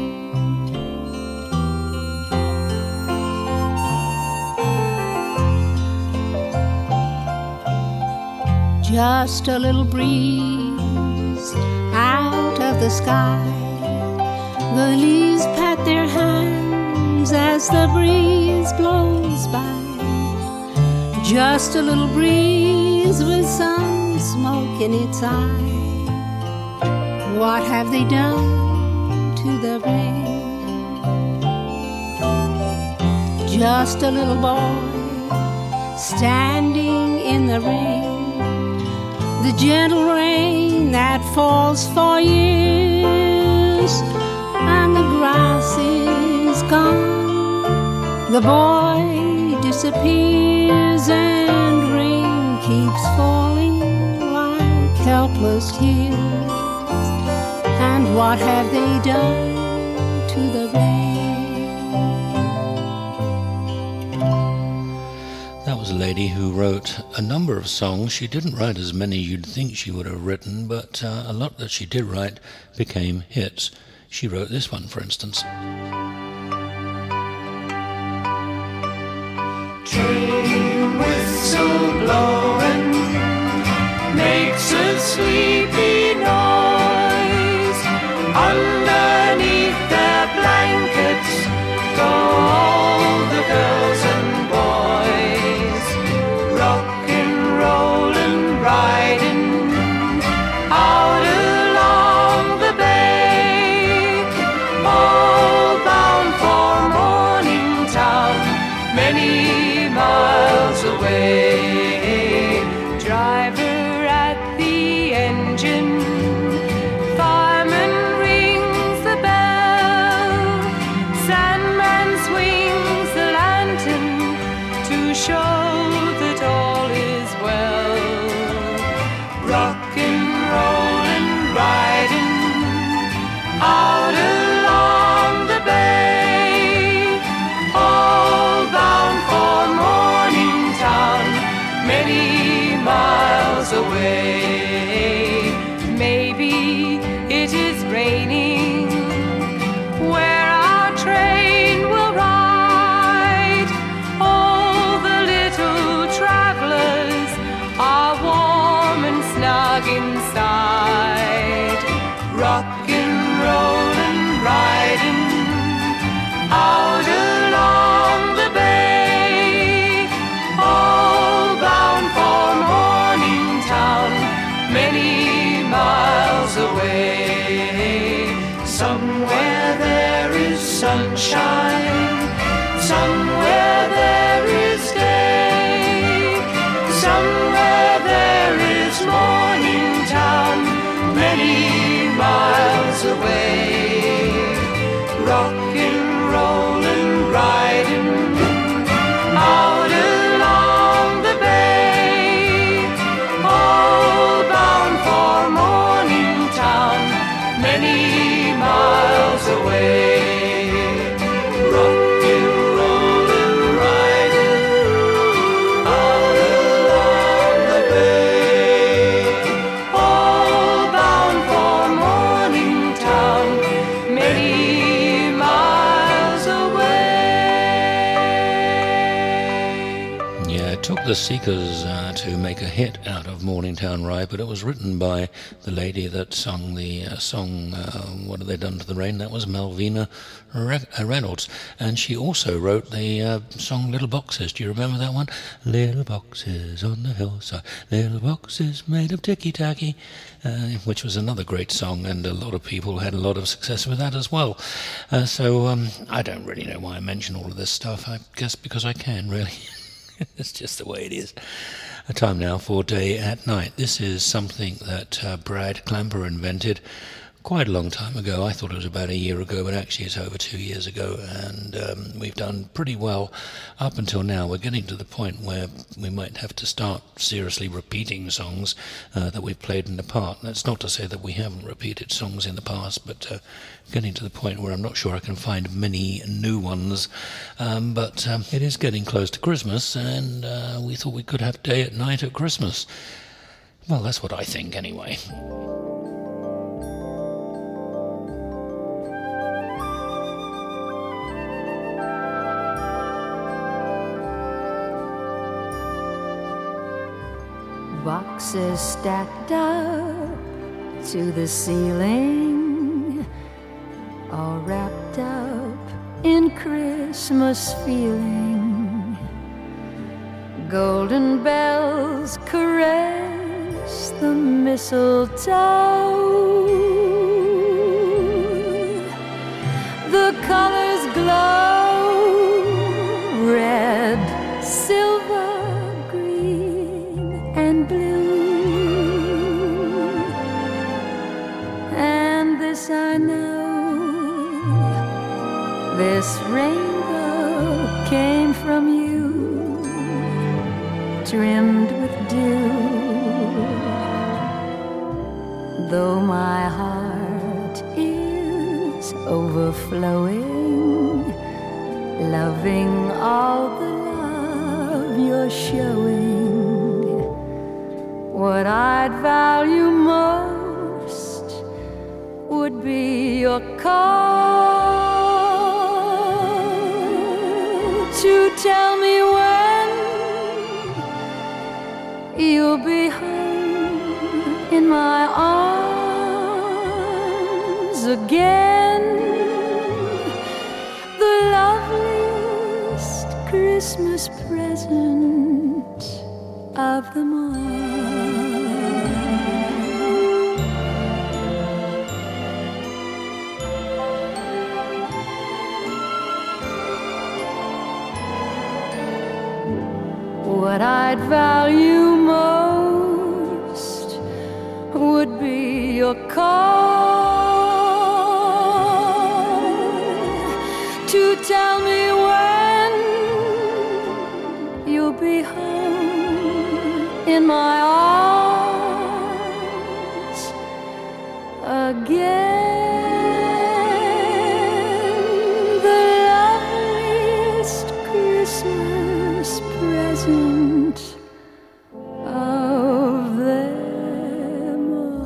Just a little breeze out of the sky. The leaves pat their hands as the breeze blows by. Just a little breeze with some smoke in its eye. What have they done to the rain? Just a little boy standing in the rain, the gentle rain that falls for years, and the grass is gone, the boy disappears, and rain keeps falling like helpless tears. And what have they done to the rain? That was a lady who wrote a number of songs. She didn't write as many you'd think she would have written, but a lot that she did write became hits. She wrote this one, for instance. Train whistle blowing makes a sleepy noise. Underneath their blankets go all the girls and boys, rockin', rollin', riding out along the bay, all bound for Morningtown, many miles away. Driver at the engine, fireman rings the bell, Sandman swings the lantern to show that all is well. Rockin', rollin', riding out along the bay, all bound for Morningtown, many miles away. Maybe it is raining where our train will ride. All the little travelers are warm and snug inside. Rockin', rollin', riding out along the bay, all bound for Morningtown, many miles away. Somewhere there is sunshine, somewhere there is day, somewhere there is Morningtown, many rockin', rollin', riding out along the bay, all bound for Morningtown, many miles away. Rockin', rollin', riding out along the bay, all bound for Morningtown, many miles away. Yeah, it took the Seekers to make a hit out of Morningtown Ride, but it was written by the lady that sung the song What Have They Done to the Rain? That was Malvina Reynolds, and she also wrote the song Little Boxes. Do you remember that one? Little boxes on the hillside, little boxes made of ticky-tacky, which was another great song, and a lot of people had a lot of success with that as well. So I don't really know why I mention all of this stuff. I guess because I can, really. It's just the way it is. A time now for Day at Night. This is something that Brad Clamper invented quite a long time ago. I thought it was about a year ago, but actually it's over 2 years ago, and we've done pretty well up until now. We're getting to the point where we might have to start seriously repeating songs that we've played in the past. That's not to say that we haven't repeated songs in the past, but getting to the point where I'm not sure I can find many new ones, but it is getting close to Christmas, and we thought we could have Day at Night at Christmas. Well, that's what I think anyway. Boxes stacked up to the ceiling, all wrapped up in Christmas feeling. Golden bells caress the mistletoe. The colors glow, red, silver, and blue, and this I know, this rainbow came from you, trimmed with dew. Though my heart is overflowing, loving all the love you're showing, what I'd value most would be your call to tell me when you'll be home in my arms again. The loveliest Christmas present of them all. What I'd value most would be your call to tell me when you'll be home in my arms again. The loveliest Christmas present of them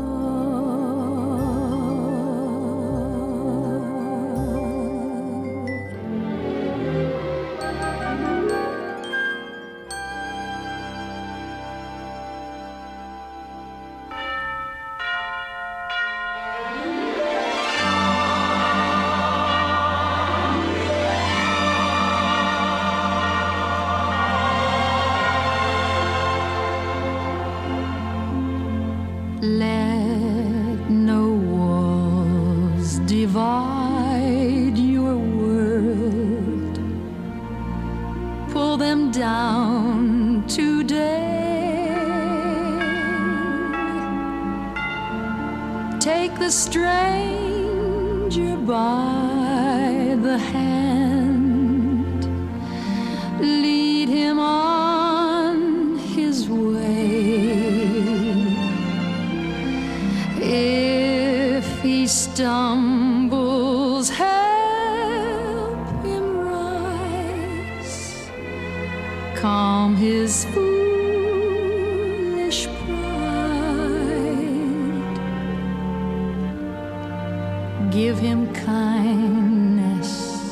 Let no walls divide your world. Pull them down today. Take the stranger by the a hand, lead him on his way. If he stumbles, help him rise, calm his foolish pride. Give him kindness,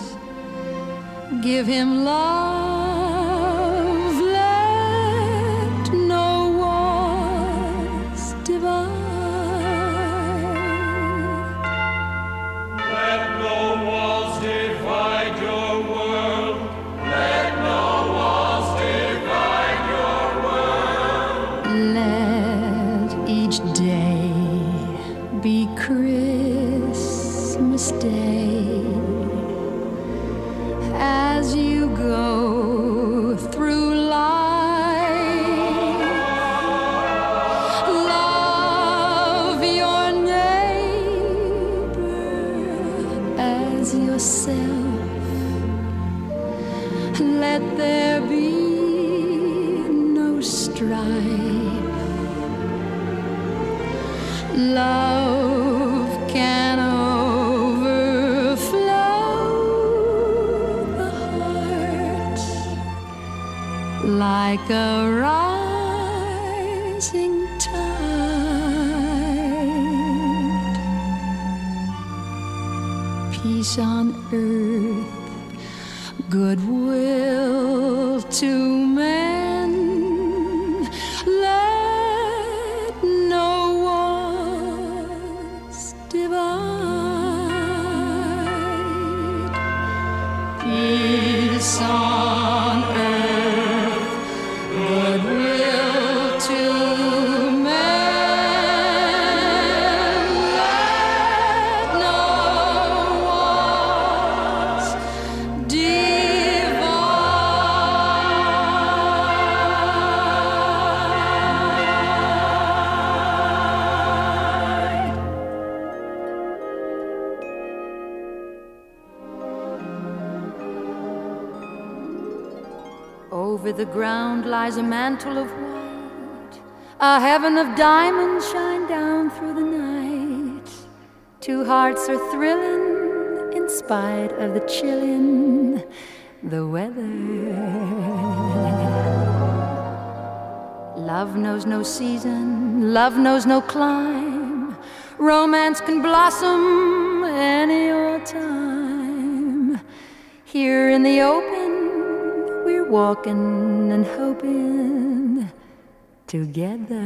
give him love, let no walls divide. Let no walls divide your world. Let no walls divide your world. Let each day be Christmas Day. As you go through life, love your neighbor as yourself. Let there be no strife. Love can overflow the heart like a rising tide. Peace on earth, goodwill to men. Let no walls divide. Peace on earth, goodwill to men. Let no walls divide. Over the ground lies a mantle of white, a heaven of diamonds shine down through the night. Two hearts are thrilling in spite of the chillin' the weather. Love knows no season, love knows no clime. Romance can blossom any old time. Here in the open, we're walking and hoping together.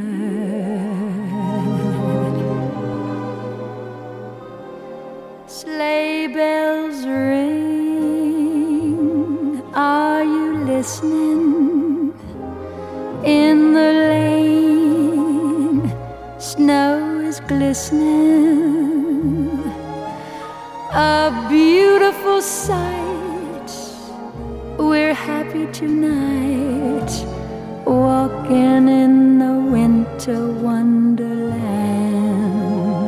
Sleigh bells ring, are you listening? In the lane, snow is glistening. A beautiful sight, we're happy tonight, walking in the winter wonderland.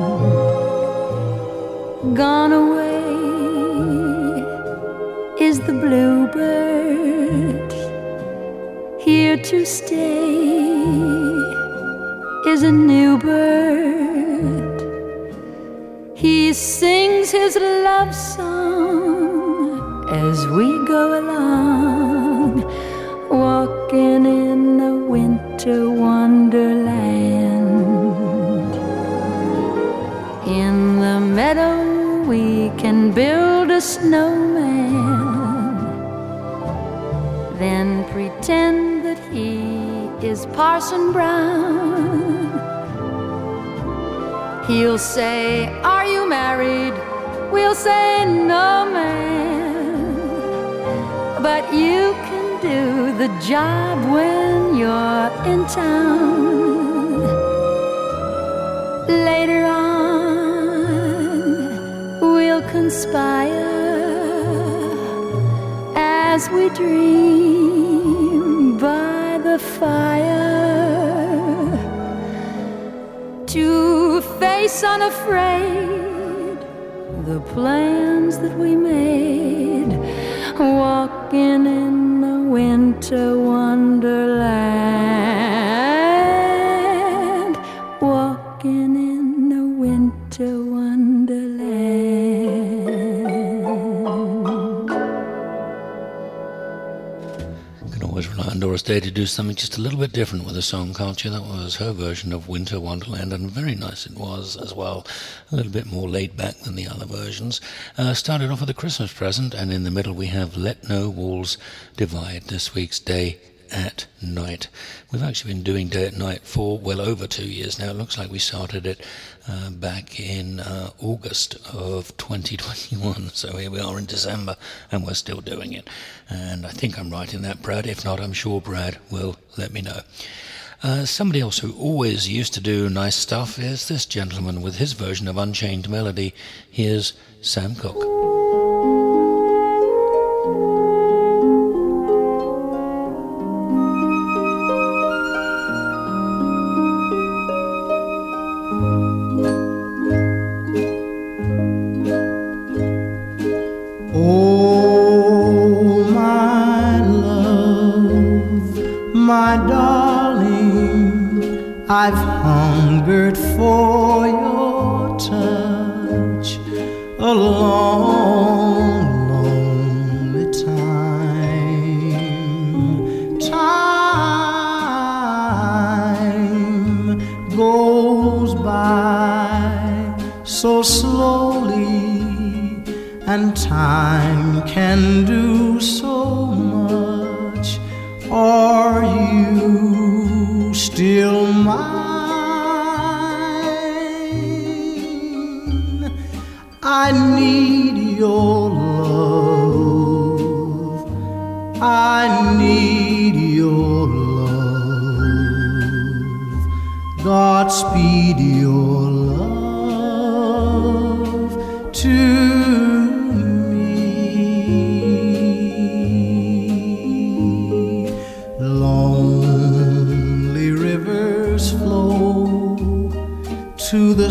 Gone away is the bluebird, here to stay is a new bird. He sings his love song as we go along, walking in the winter wonderland. In the meadow we can build a snowman, then pretend that he is Parson Brown. He'll say, are you married? We'll say, no, man. But you can do the job when you're in town. Later on, we'll conspire as we dream by the fire to face unafraid the plans that we made, walking in the winter wonderland, walking in the winter wonderland. You can always rely on Doris Day to do something just a little bit different with the song culture. That was her version of Winter Wonderland, and very nice it was as well. A little bit more laid back than the other versions. Started off with a Christmas present, and in the middle we have Let No Walls Divide, this week's Day at Night. We've actually been doing Day at Night for well over 2 years now. It looks like we started it back in August of 2021, so here we are in December and we're still doing it, and I think I'm right in that, Brad. If not, I'm sure Brad will let me know. Somebody else who always used to do nice stuff is this gentleman with his version of Unchained Melody. Here's Sam Cooke. I've hungered for your touch a long, lonely time. Time goes by so slowly, and time can do so much. Are you still mine? I need your love. I need your love. Godspeed your love to me. Lonely rivers flow to the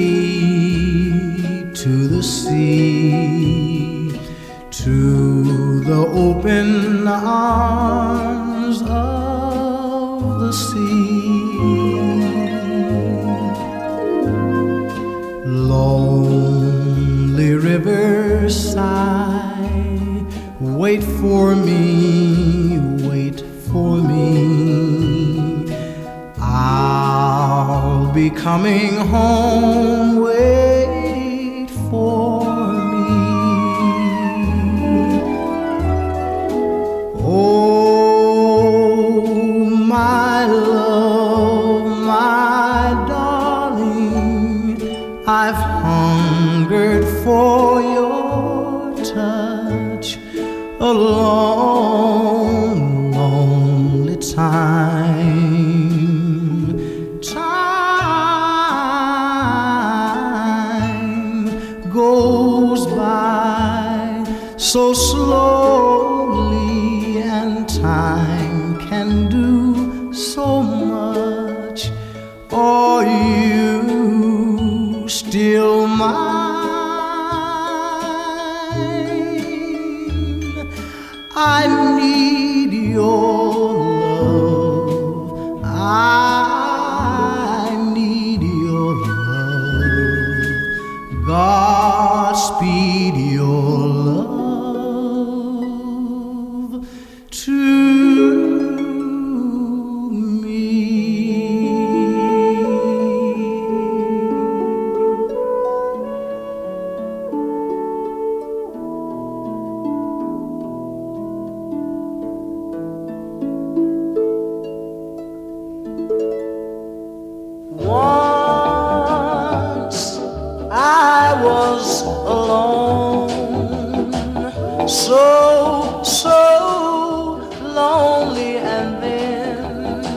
sea, to the sea, to the open arms of the sea. Lonely rivers sigh, wait for me, wait for me. I'll be coming home, wait for me. Oh, my love, my darling, I've hungered for your touch a long, lonely time. Goes by so slowly, and time can do so much. Are you still mine? I need your love. I need your love. Godspeed your love to me. Once I was alone, so lonely, and then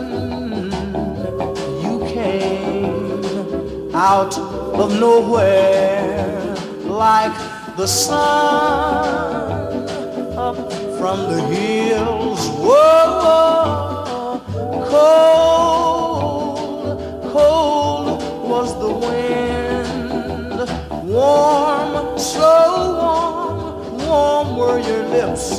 you came out of nowhere like the sun up from the hills. Whoa, cold, cold was the wind, warm, so over your lips.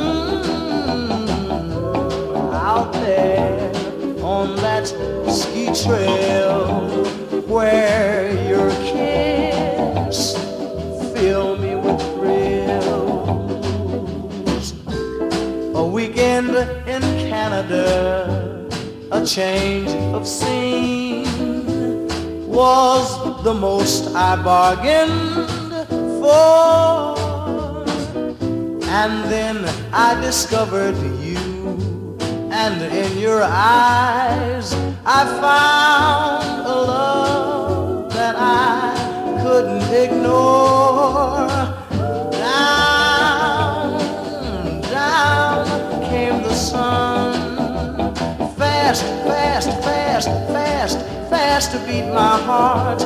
Out there on that ski trail where your kiss fill me with thrills. A weekend in Canada, a change of scene was the most I bargained for. And then I discovered you, and in your eyes I found a love that I couldn't ignore. Down, down came the sun, fast, fast, fast, fast, fast to beat my heart.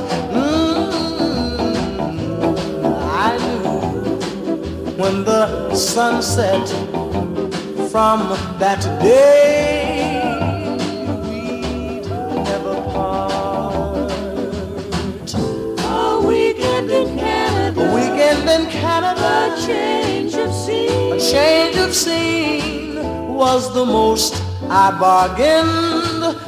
I knew when the sun set from that day we'd never part. A weekend in Canada, a weekend in Canada, a change of scene, a change of scene was the most I bargained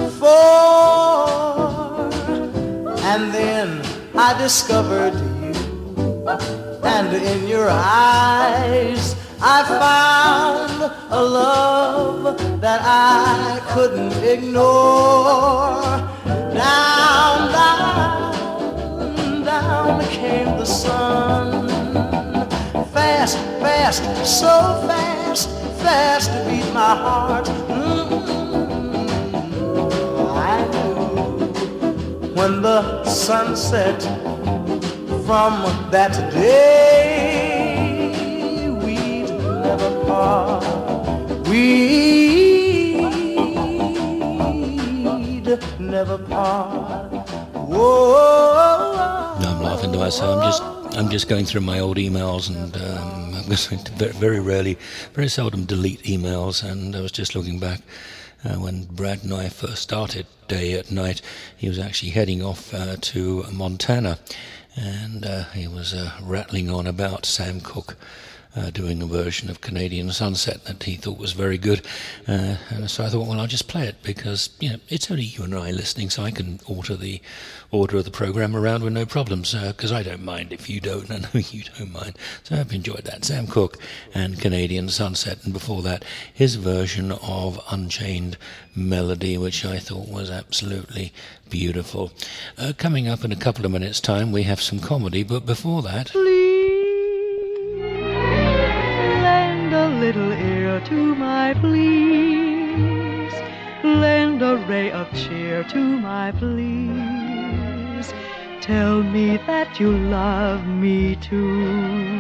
for. And then I discovered you, and in your eyes I found a love that I couldn't ignore. Down, down, down came the sun, fast, fast, so fast, fast to beat my heart. I knew when the sun set from that day we'd never part. We'd never part. Whoa. No, I'm laughing to myself. I'm just going through my old emails, and I'm going to very seldom delete emails. And I was just looking back when Brad and I first started Day at Night. He was actually heading off to Montana, and he was rattling on about Sam Cooke doing a version of Canadian Sunset that he thought was very good, and so I thought, well, I'll just play it because it's only you and I listening, so I can alter the order of the program around with no problems, because I don't mind if you don't, and I know you don't mind. So I've enjoyed that. Sam Cooke and Canadian Sunset, and before that his version of Unchained Melody, which I thought was absolutely beautiful. Coming up in a couple of minutes' time we have some comedy, but before that, lend a little ear to my pleas, lend a ray of cheer to my pleas, tell me that you love me too.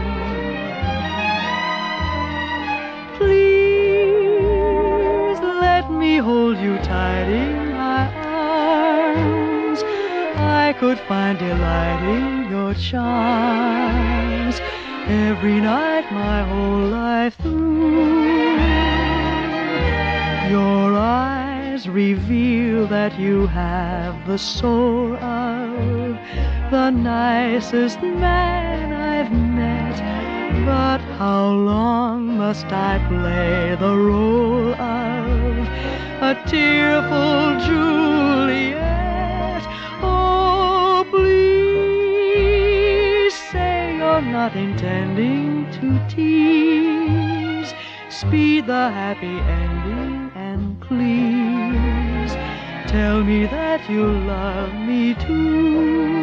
Please let me hold you tight in my arms, I could find delight in your charms every night my whole life through. Your eyes reveal that you have the soul of the nicest man I've met. But how long must I play the role of a tearful Juliet? Oh, please say you're not intending to tease. Speed the happy ending, and please tell me that you love me too.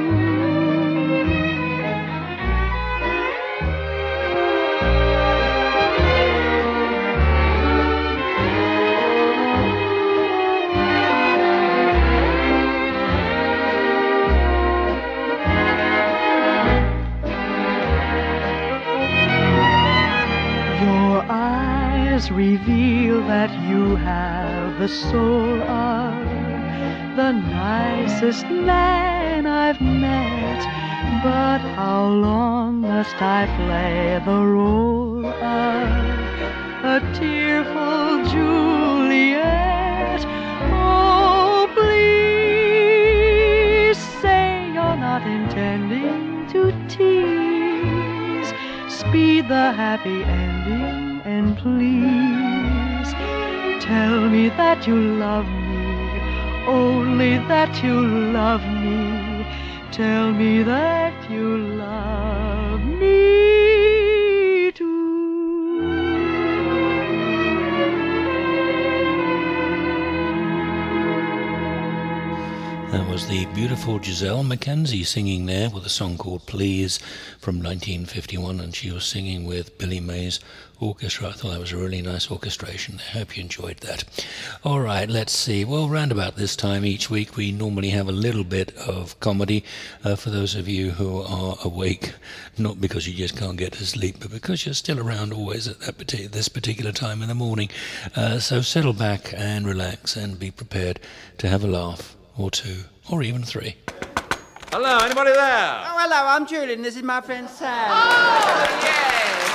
Reveal that you have the soul of the nicest man I've met. But how long must I play the role of a tearful Juliet? Oh, please say you're not intending to tease. Speed the a happy ending, and please tell me that you love me, only that you love me. Tell me that you love me too. That was the beautiful Giselle Mackenzie singing there with a song called Please from 1951, and she was singing with Billy Mays Orchestra. I thought that was a really nice orchestration. I hope you enjoyed that. All right, let's see. Well, round about this time each week, we normally have a little bit of comedy for those of you who are awake, not because you just can't get to sleep, but because you're still around always at this particular time in the morning. So settle back and relax and be prepared to have a laugh or two or even three. Hello, anybody there? Oh, hello, I'm Julian. This is my friend Sam. Oh, yes.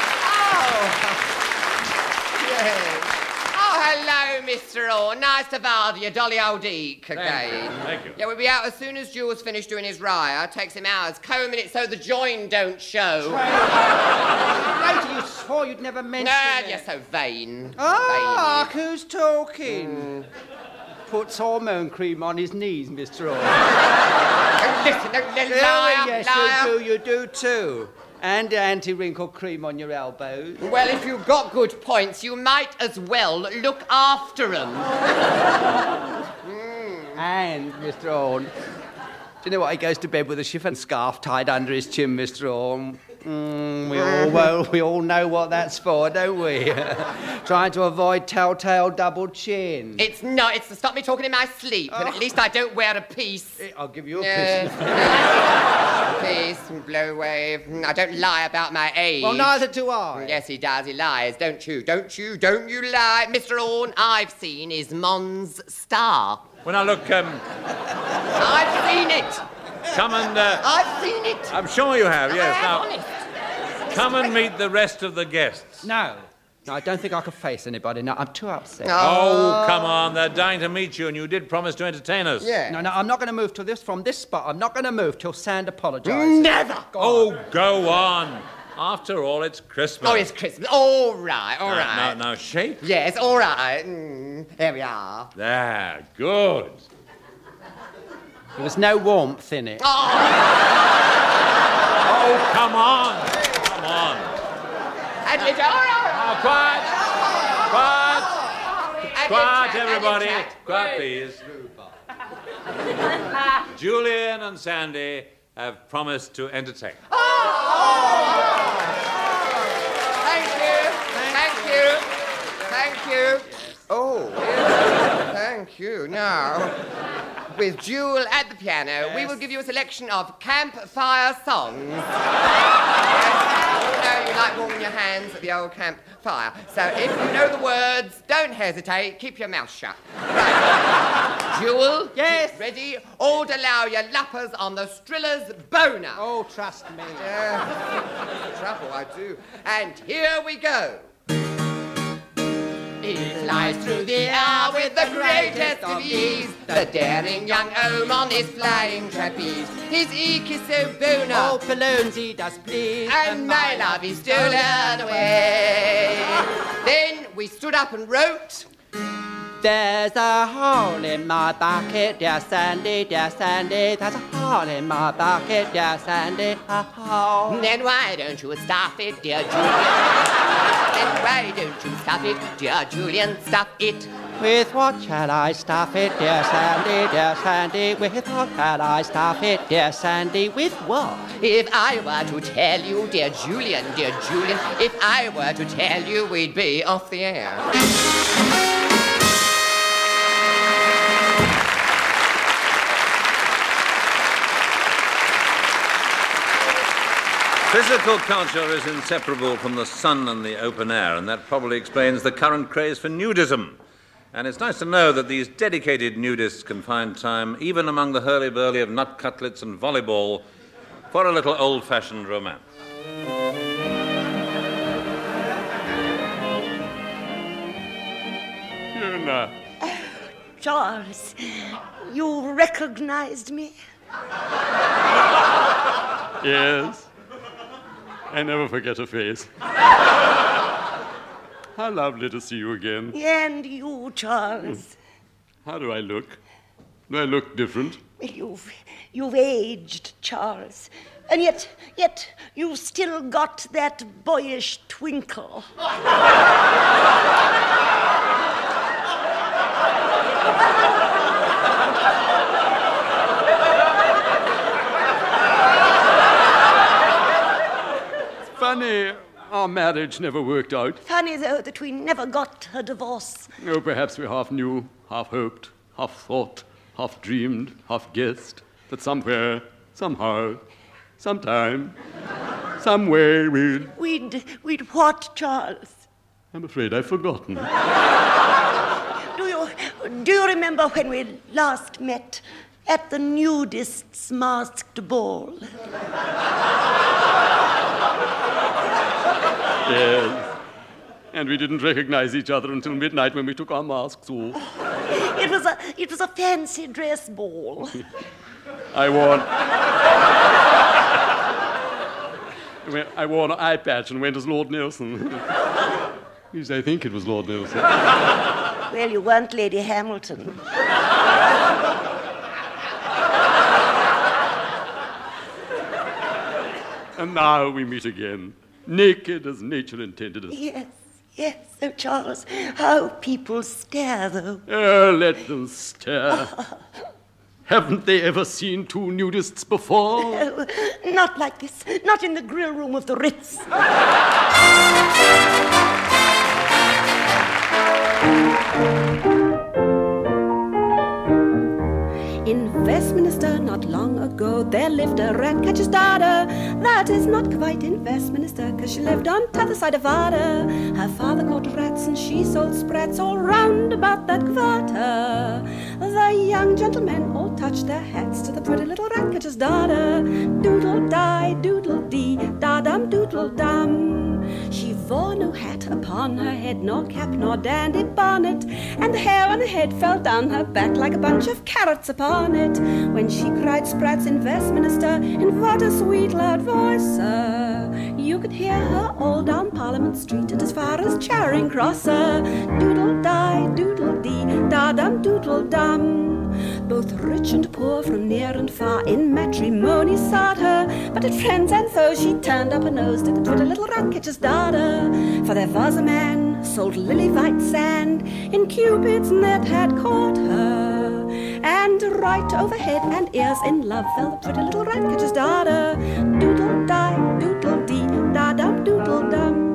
Yes. Oh, hello, Mr. Orr. Nice to bother you, Dolly O'Deek again. Thank you. Yeah, we'll be out as soon as Jules finished doing his raya. Takes him hours combing it so the join don't show. Later you swore you'd never mention it. You're so vain. Oh, who's talking? Puts hormone cream on his knees, Mr. Orr. Listen, liar, yes, liar. you do too. And anti-wrinkle cream on your elbows. Well, if you've got good points, you might as well look after them. And, Mr. Orr, do you know what? He goes to bed with a chiffon scarf tied under his chin, Mr. Orr. We all know what that's for, don't we? Trying to avoid telltale double chin. It's not. It's to stop me talking in my sleep. And at least I don't wear a piece. I'll give you a piece. Piece and blow away. I don't lie about my age. Well, neither do I. Yes, he does. He lies. Don't you lie. Mr. Orne, I've seen his Mons star. When I look, I've seen it. Come and... I've seen it. I'm sure you have, yes. I'm Now, honest. come and meet the rest of the guests. No, I don't think I could face anybody. No, I'm too upset. Oh, come on. They're dying to meet you, and you did promise to entertain us. Yeah. No, I'm not going to move from this spot. I'm not going to move till Sand apologises. Never. Go on. After all, it's Christmas. Oh, it's Christmas. All right. Now, shake. Yes, all right. There we are. There, good. There was no warmth in it. Oh, come on. Come on. Oh, Quiet, everybody. Quiet, please. Julian and Sandy have promised to entertain. Thank you. Oh, thank you. Now, with Jewel at the piano, we will give you a selection of campfire songs. Yes, you like warming your hands at the old campfire. So if you know the words, don't hesitate. Keep your mouth shut. Right. Jewel? Yes? Ready? All allow your lappers on the Striller's boner. Oh, trust me. Yeah. Trouble, I do. And here we go. He flies through the air with the greatest of ease, the daring young Ohm on his flying trapeze. His eek is so boner, oh, balloons he does please, and my love is stolen away. Then we stood up and wrote, there's a hole in my bucket, dear Sandy, there's a hole in my bucket, dear Sandy, a hole. Then why don't you stuff it, dear Julian? Then why don't you stuff it, dear Julian, stuff it? With what shall I stuff it, dear Sandy, with what shall I stuff it, dear Sandy, with what? If I were to tell you, dear Julian, if I were to tell you, we'd be off the air. Physical culture is inseparable from the sun and the open air, and that probably explains the current craze for nudism. And it's nice to know that these dedicated nudists can find time, even among the hurly-burly of nut cutlets and volleyball, for a little old-fashioned romance. Una. Charles, you recognized me? Yes. I never forget a face. How lovely to see you again. And you, Charles. How do I look? Do I look different? Well, you've aged, Charles. And yet you've still got that boyish twinkle. Funny, our marriage never worked out. Funny, though, that we never got a divorce. Oh, perhaps we half knew, half hoped, half thought, half dreamed, half guessed that somewhere, somehow, sometime, some way We'd what, Charles? I'm afraid I've forgotten. Do you remember when we last met at the nudists' masked ball? Yes. And we didn't recognize each other until midnight when we took our masks off. It was a fancy dress ball. I wore an eye patch and went as Lord Nelson. At least I think it was Lord Nelson. Well, you weren't Lady Hamilton. And now we meet again, naked as nature intended us. Yes, oh, Charles, how people stare, though. Let them stare. Haven't they ever seen two nudists before? Oh, not like this. Not in the grill room of the Ritz. In Westminster, not long ago, there lived a rat-catcher's daughter. That is not quite in Westminster, 'cause she lived on t'other side of water. Her father caught rats and she sold sprats all round about that quarter. The young gentlemen all touched their hats to the pretty little rat-catcher's daughter. Doodle-die, doodle-dee, da-dum, doodle-dum. She wore no hat upon her head, nor cap, nor dandy bonnet, and the hair on her head fell down her back like a bunch of carrots upon it. When she cried sprats in Westminster, and what a sweet loud voice, you could hear her all down Parliament Street and as far as Charing Cross, Doodle-die, doodle-dee, da-dum, doodle-dum. Both rich and poor from near and far in matrimony sought her, but at friends and foes she turned up her nose to the pretty little rat-catcher's daughter. For there was a man sold lily-white sand, in Cupid's net had caught her, and right over head and ears in love fell the pretty little rat-catcher's daughter. Doodle-die, doodle-dee, da-dum, doodle-dum.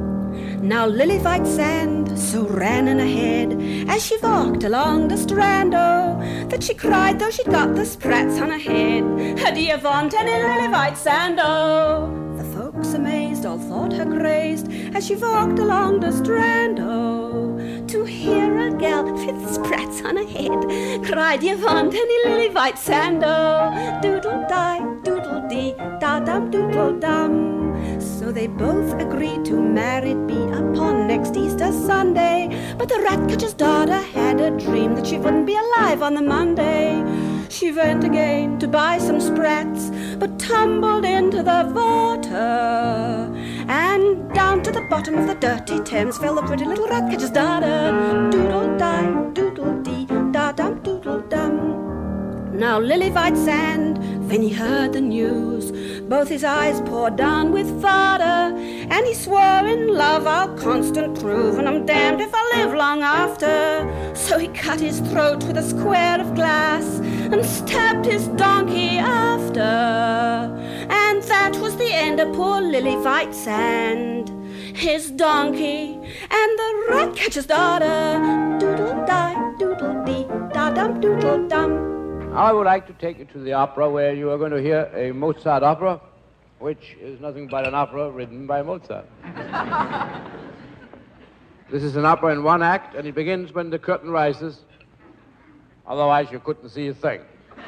Now lily-white sand so ran in her head as she walked along the Strand, oh, that she cried though she'd got the sprats on her head, do you want any lily-white sand, oh? The folks amazed all thought her crazed as she walked along the Strand, oh, to hear a gal with sprats on her head cried, you want any lily-white sand, oh? Doodle-die, doodle-dee, da-dum, doodle-dum. So they both agreed to married be upon next Easter Sunday. But the rat-catcher's daughter had a dream that she wouldn't be alive on the Monday. She went again to buy some sprats, but tumbled into the water, and down to the bottom of the dirty Thames fell the pretty little rat-catcher's daughter. Doodle-die, doodle-dee, da-dum, doodle-dum. Now lily-white sand, when he heard the news, both his eyes poured down with fodder, and he swore in love I'll constant prove, and I'm damned if I live long after. So he cut his throat with a square of glass and stabbed his donkey after, and that was the end of poor lily-white sand, his donkey, and the rat-catcher's daughter. Doodle-die, doodle-dee, da-dum, doodle-dum. I would like to take you to the opera where you are going to hear a Mozart opera, which is nothing but an opera written by Mozart. This is an opera in one act, and it begins when the curtain rises. Otherwise, you couldn't see a thing.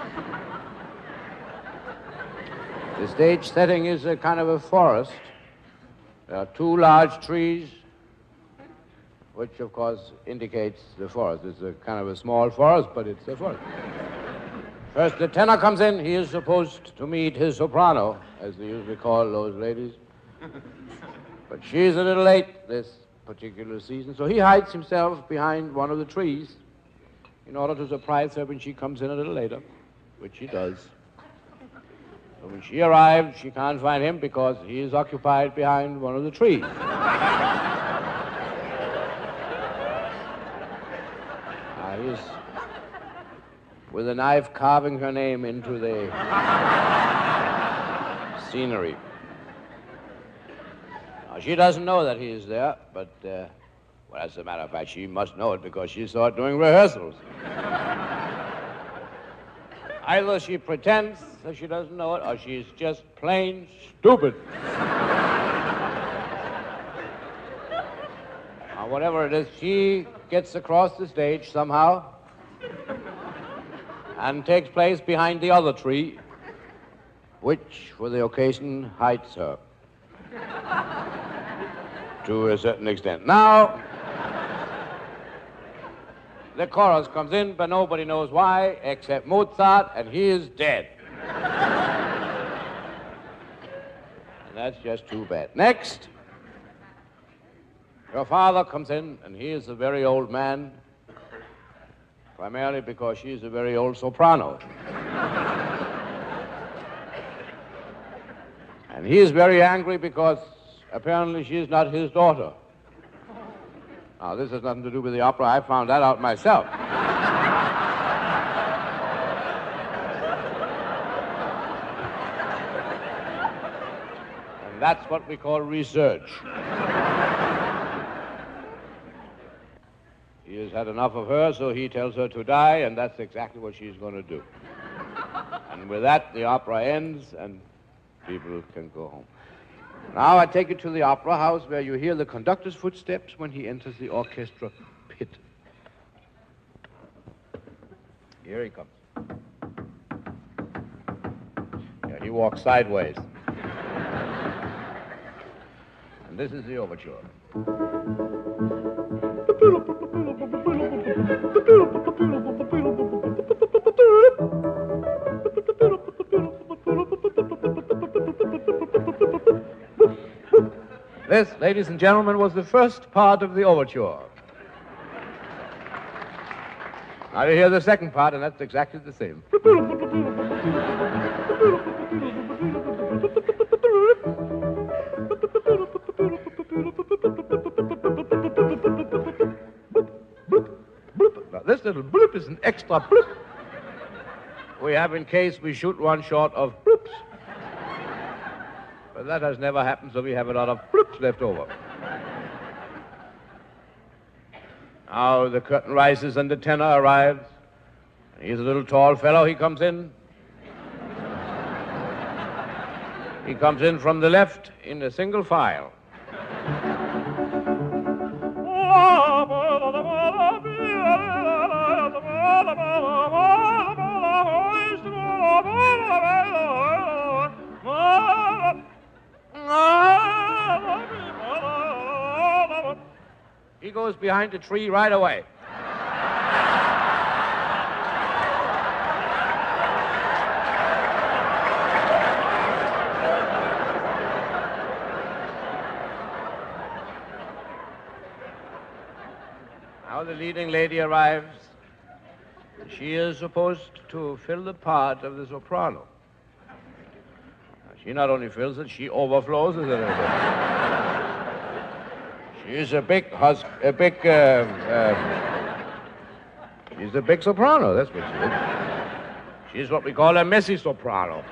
The stage setting is a kind of a forest. There are two large trees, which, of course, indicates the forest. It's a kind of a small forest, but it's a forest. First, the tenor comes in. He is supposed to meet his soprano, as they usually call those ladies. But she's a little late this particular season, so he hides himself behind one of the trees in order to surprise her when she comes in a little later, which she does. So when she arrives, she can't find him because he is occupied behind one of the trees. He's with a knife carving her name into the scenery. Now, she doesn't know that he is there, but, well, as a matter of fact, she must know it because she saw it during rehearsals. Either she pretends that she doesn't know it, or she's just plain stupid. Now, whatever it is, she gets across the stage somehow and takes place behind the other tree, which, for the occasion, hides her to a certain extent. Now, the chorus comes in, but nobody knows why, except Mozart, and he is dead. And that's just too bad. Next, her father comes in, and he is a very old man, primarily because she's a very old soprano. And he is very angry because apparently she is not his daughter. Now, this has nothing to do with the opera. I found that out myself. And that's what we call research. He has had enough of her, so he tells her to die, and that's exactly what she's going to do. And with that, the opera ends, and people can go home. Now I take you to the opera house where you hear the conductor's footsteps when he enters the orchestra pit. Here he comes. Yeah, he walks sideways. And this is the overture. This, ladies and gentlemen, was the first part of the overture. Now you hear the second part, and that's exactly the same. Now, this little bloop is an extra bloop we have in case we shoot one short of bloops. But that has never happened, so we have a lot of bloops left over. Now the curtain rises and the tenor arrives. He's a little tall fellow. He comes in. He comes in from the left in a single file. He goes behind a tree right away. Now the leading lady arrives. She is supposed to fill the part of the soprano. Now, she not only fills it, she overflows it a little bit. She's a big she's a big soprano, that's what she is. She's what we call a messy soprano.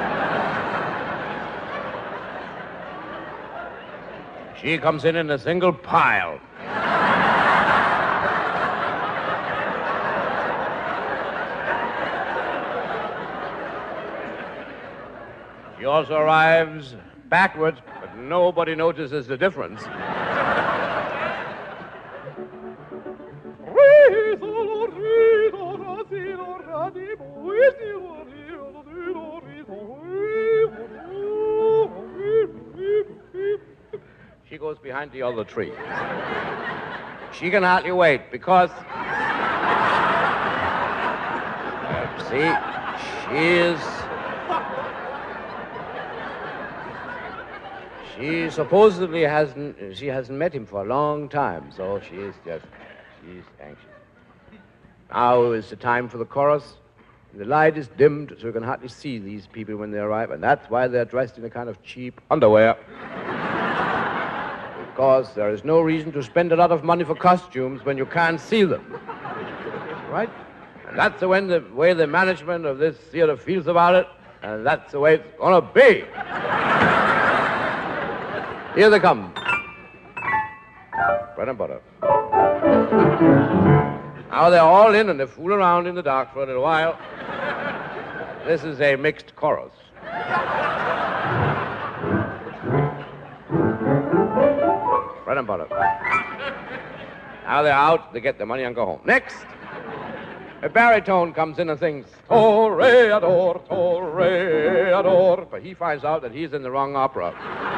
She comes in a single pile. She also arrives backwards, but nobody notices the difference. She goes behind the other tree. She can hardly wait because... see, She supposedly hasn't met him for a long time, so she's anxious. Now is the time for the chorus. The light is dimmed, so you can hardly see these people when they arrive, and that's why they're dressed in a kind of cheap underwear. Because there is no reason to spend a lot of money for costumes when you can't see them. Right? And that's the way the management of this theater feels about it, and that's the way it's gonna be. Here they come. Bread and butter. Now they're all in and they fool around in the dark for a little while. This is a mixed chorus. Bread and butter. Now they're out, they get their money and go home. Next, a baritone comes in and sings, Toreador, Toreador. But he finds out that he's in the wrong opera.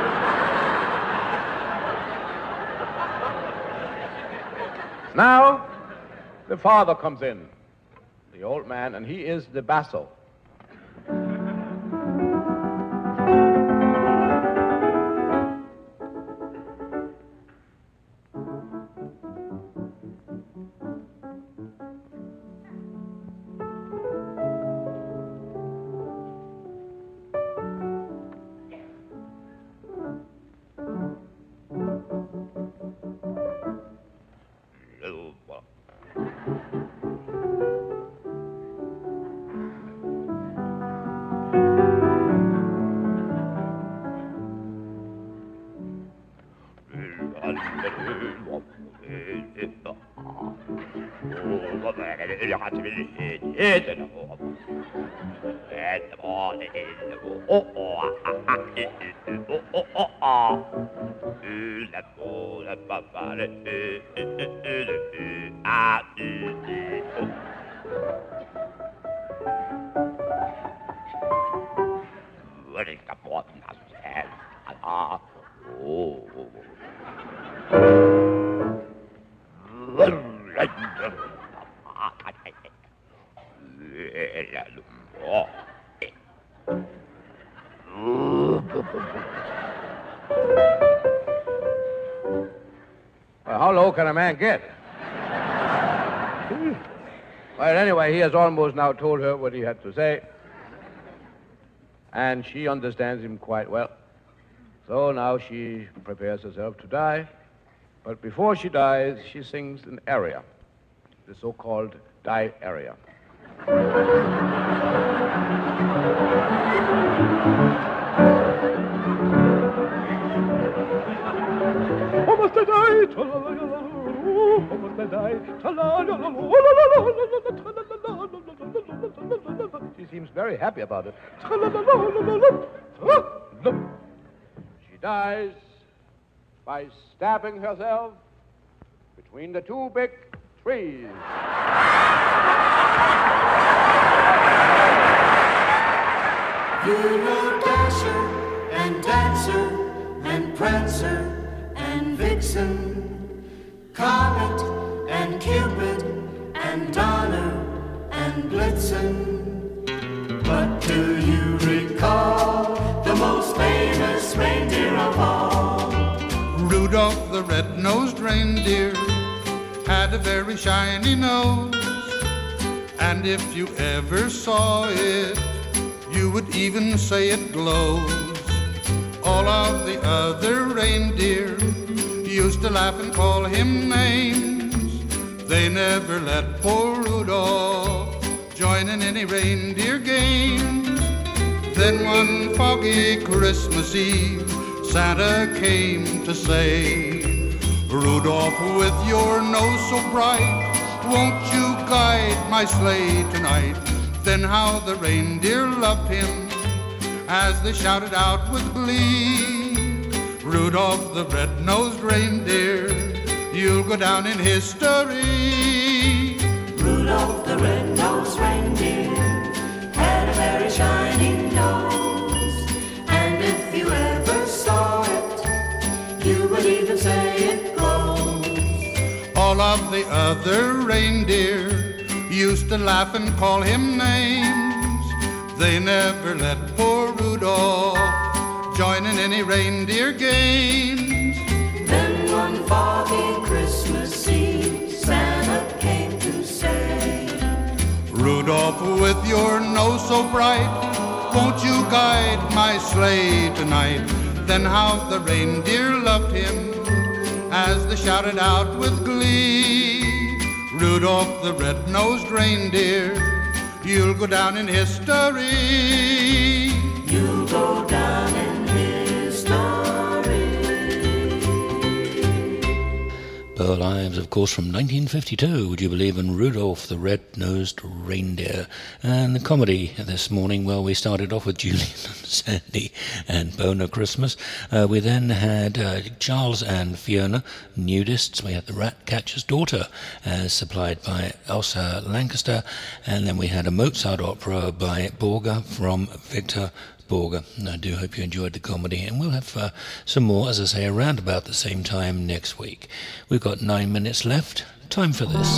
Now, the father comes in, the old man, and he is the basso. Well, how low can a man get? Well, anyway, he has almost now told her what he had to say, and she understands him quite well. So now she prepares herself to die, but before she dies, she sings an aria, the so-called die aria. She seems very happy about it. She dies by stabbing herself between the two big trees. You know Dasher and Dancer and Prancer and Vixen, Comet and Cupid and Donner and Blitzen. But do you recall the most famous reindeer of all? Rudolph the red-nosed reindeer had a very shiny nose, and if you ever saw it, you would even say it glows. All of the other reindeer used to laugh and call him names. They never let poor Rudolph join in any reindeer games. Then one foggy Christmas Eve, Santa came to say, Rudolph, with your nose so bright, won't you guide my sleigh tonight? Then how the reindeer loved him as they shouted out with glee, Rudolph the red-nosed reindeer, you'll go down in history. Rudolph the red-nosed reindeer had a very shiny nose, and if you ever saw it, you would even say it glows. All of the other reindeer used to laugh and call him names. They never let poor Rudolph join in any reindeer games. Then one foggy Christmas Eve, Santa came to say, Rudolph, with your nose so bright, won't you guide my sleigh tonight? Then how the reindeer loved him as they shouted out with glee, Rudolph the red-nosed reindeer, you'll go down in history. You'll go down in history. Burl Ives, of course, from 1952, would you believe, in Rudolph the Red-Nosed Reindeer. And the comedy this morning, well, we started off with Julian and Sandy and Boner Christmas. We then had Charles and Fiona, nudists. We had The Rat Catcher's Daughter, as supplied by Elsa Lancaster. And then we had a Mozart opera by Borger from Victor Borger. I do hope you enjoyed the comedy, and we'll have some more, as I say, around about the same time next week. We've got 9 minutes left. Time for this.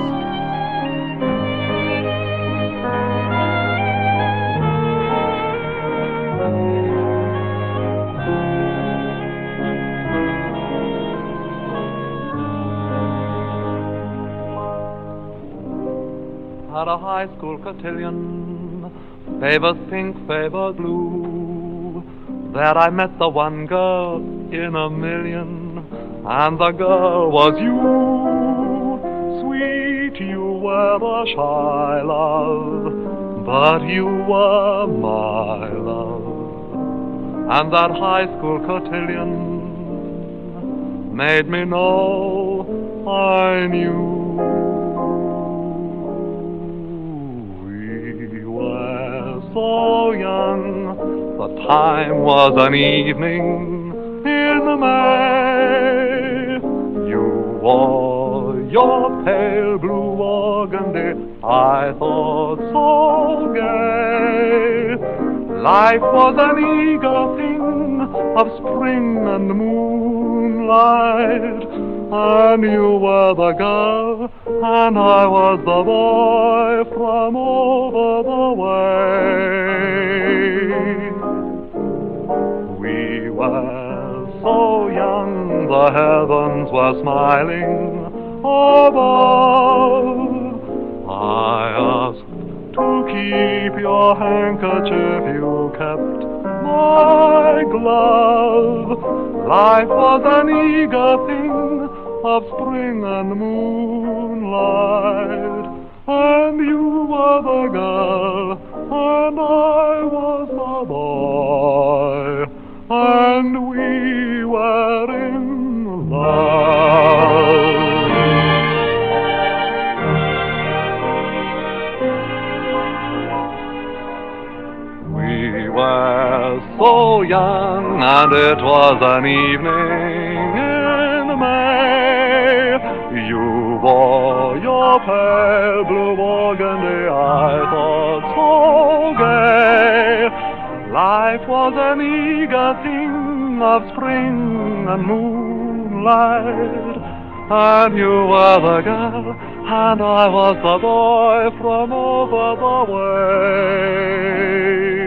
At a high school cotillion, favors pink, favors blue, there I met the one girl in a million, and the girl was you. Sweet, you were a shy love, but you were my love. And that high school cotillion made me know I knew. So young, the time was an evening in May. You wore your pale blue organdy, I thought so gay. Life was an eager thing of spring and moonlight, and you were the girl, and I was the boy from over the way. We were so young, the heavens were smiling above. I asked to keep your handkerchief, you kept my glove. Life was an eager thing of spring and moonlight, and you were the girl, and I was the boy, and we were in love. We were so young, and it was an evening in May. You wore your pale blue organdy, I thought so gay. Life was an eager thing of spring and moonlight, and you were the girl, and I was the boy from over the way.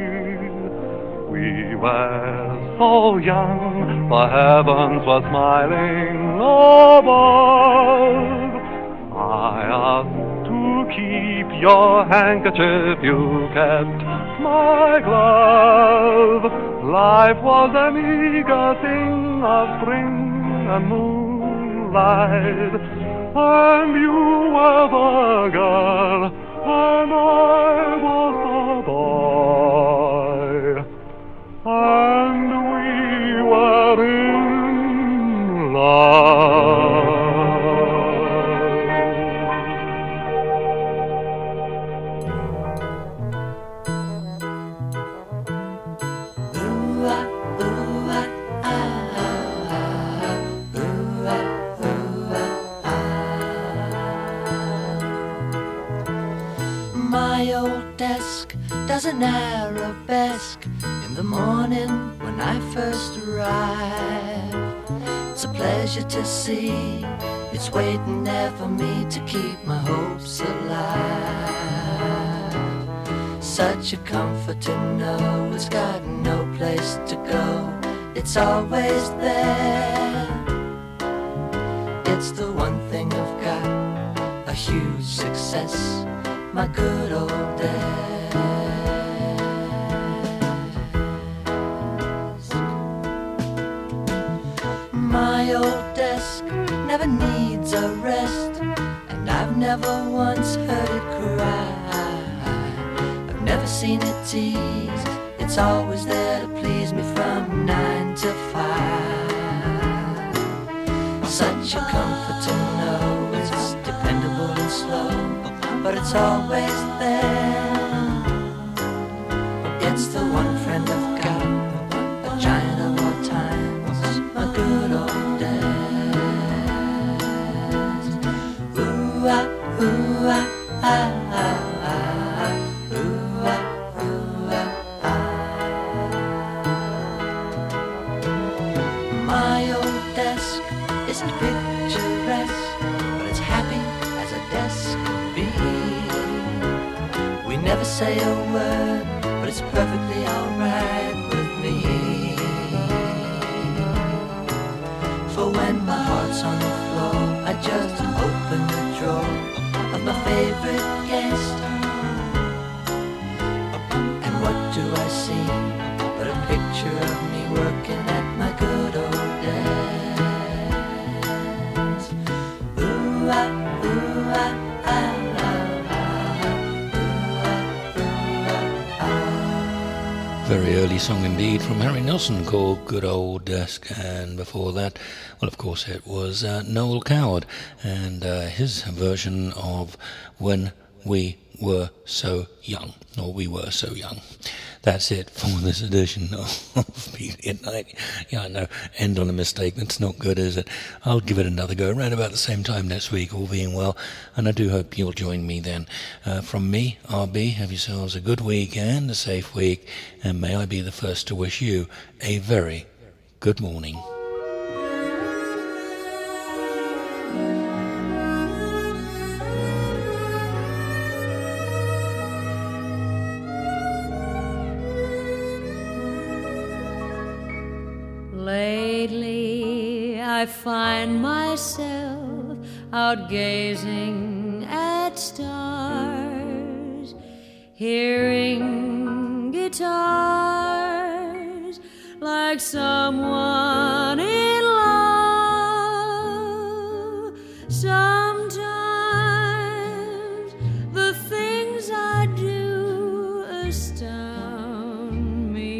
We were so young, the heavens were smiling above. I asked to keep your handkerchief, you kept my glove. Life was an eager thing of spring and moonlight, and you were the girl, and I was the boy, and we were in love. My old desk does an arabesque in the morning when I first arrive. It's a pleasure to see it's waiting there for me to keep my hopes alive. Such a comfort to know it's got no place to go. It's always there. It's the one thing I've got, a huge success, my good old desk. My old desk never needs a rest, and I've never once heard it cry. I've never seen it teased, it's always there to please me from 9 to 5. Such a comfort to know it's dependable and slow, but it's always there. It's the one friend I've got, a giant of all times, my good old desk. Ooh, ah, ooh, ah, ah, ah, ah, ooh, ah, ooh, ah, ah. My old desk isn't picturesque, but it's happy as a desk could be. We never say a word, but it's perfectly alright with me. For when my heart's on the floor, I just open the drawer of my favorite guest. And what do I see but a picture of me working at my good old desk? Ooh, ah, ooh, ah, ah, Very early song indeed from Harry Nilsson called Good Old Desk, and before that, well, of course, it was Noel Coward and his version of When We Were So Young, or We Were So Young. That's it for this edition of Beatley at Night. Yeah, I know, end on a mistake, that's not good, is it? I'll give it another go around about the same time next week, all being well, and I do hope you'll join me then. From me, RB, have yourselves a good week and a safe week, and may I be the first to wish you a very good morning. Lately I find myself out gazing at stars, hearing guitars like someone in love. Sometimes the things I do astound me.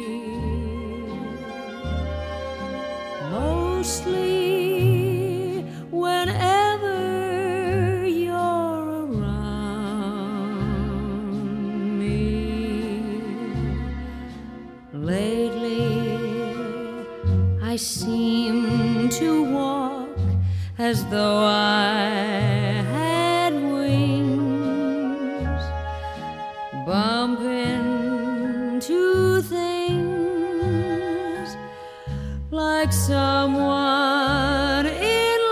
Mostly whenever you're around me. Lately I seem to walk as though I had wings, bump into things like someone in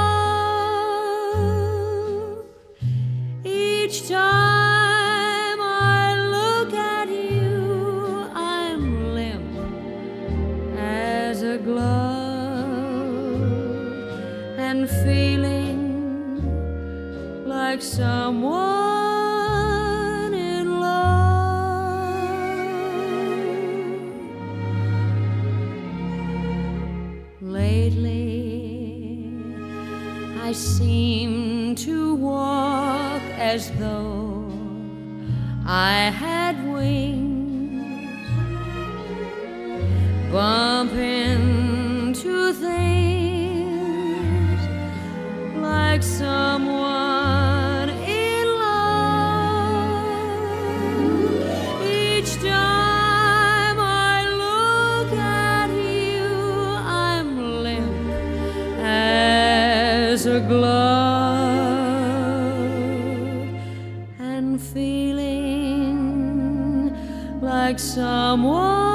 love. Each time I look at you, I'm limp as a glove and feeling like someone in love. Lately I seem to walk as though I had wings, bump into things like someone in love. Each time I look at you, I'm limp as a glove and feeling like someone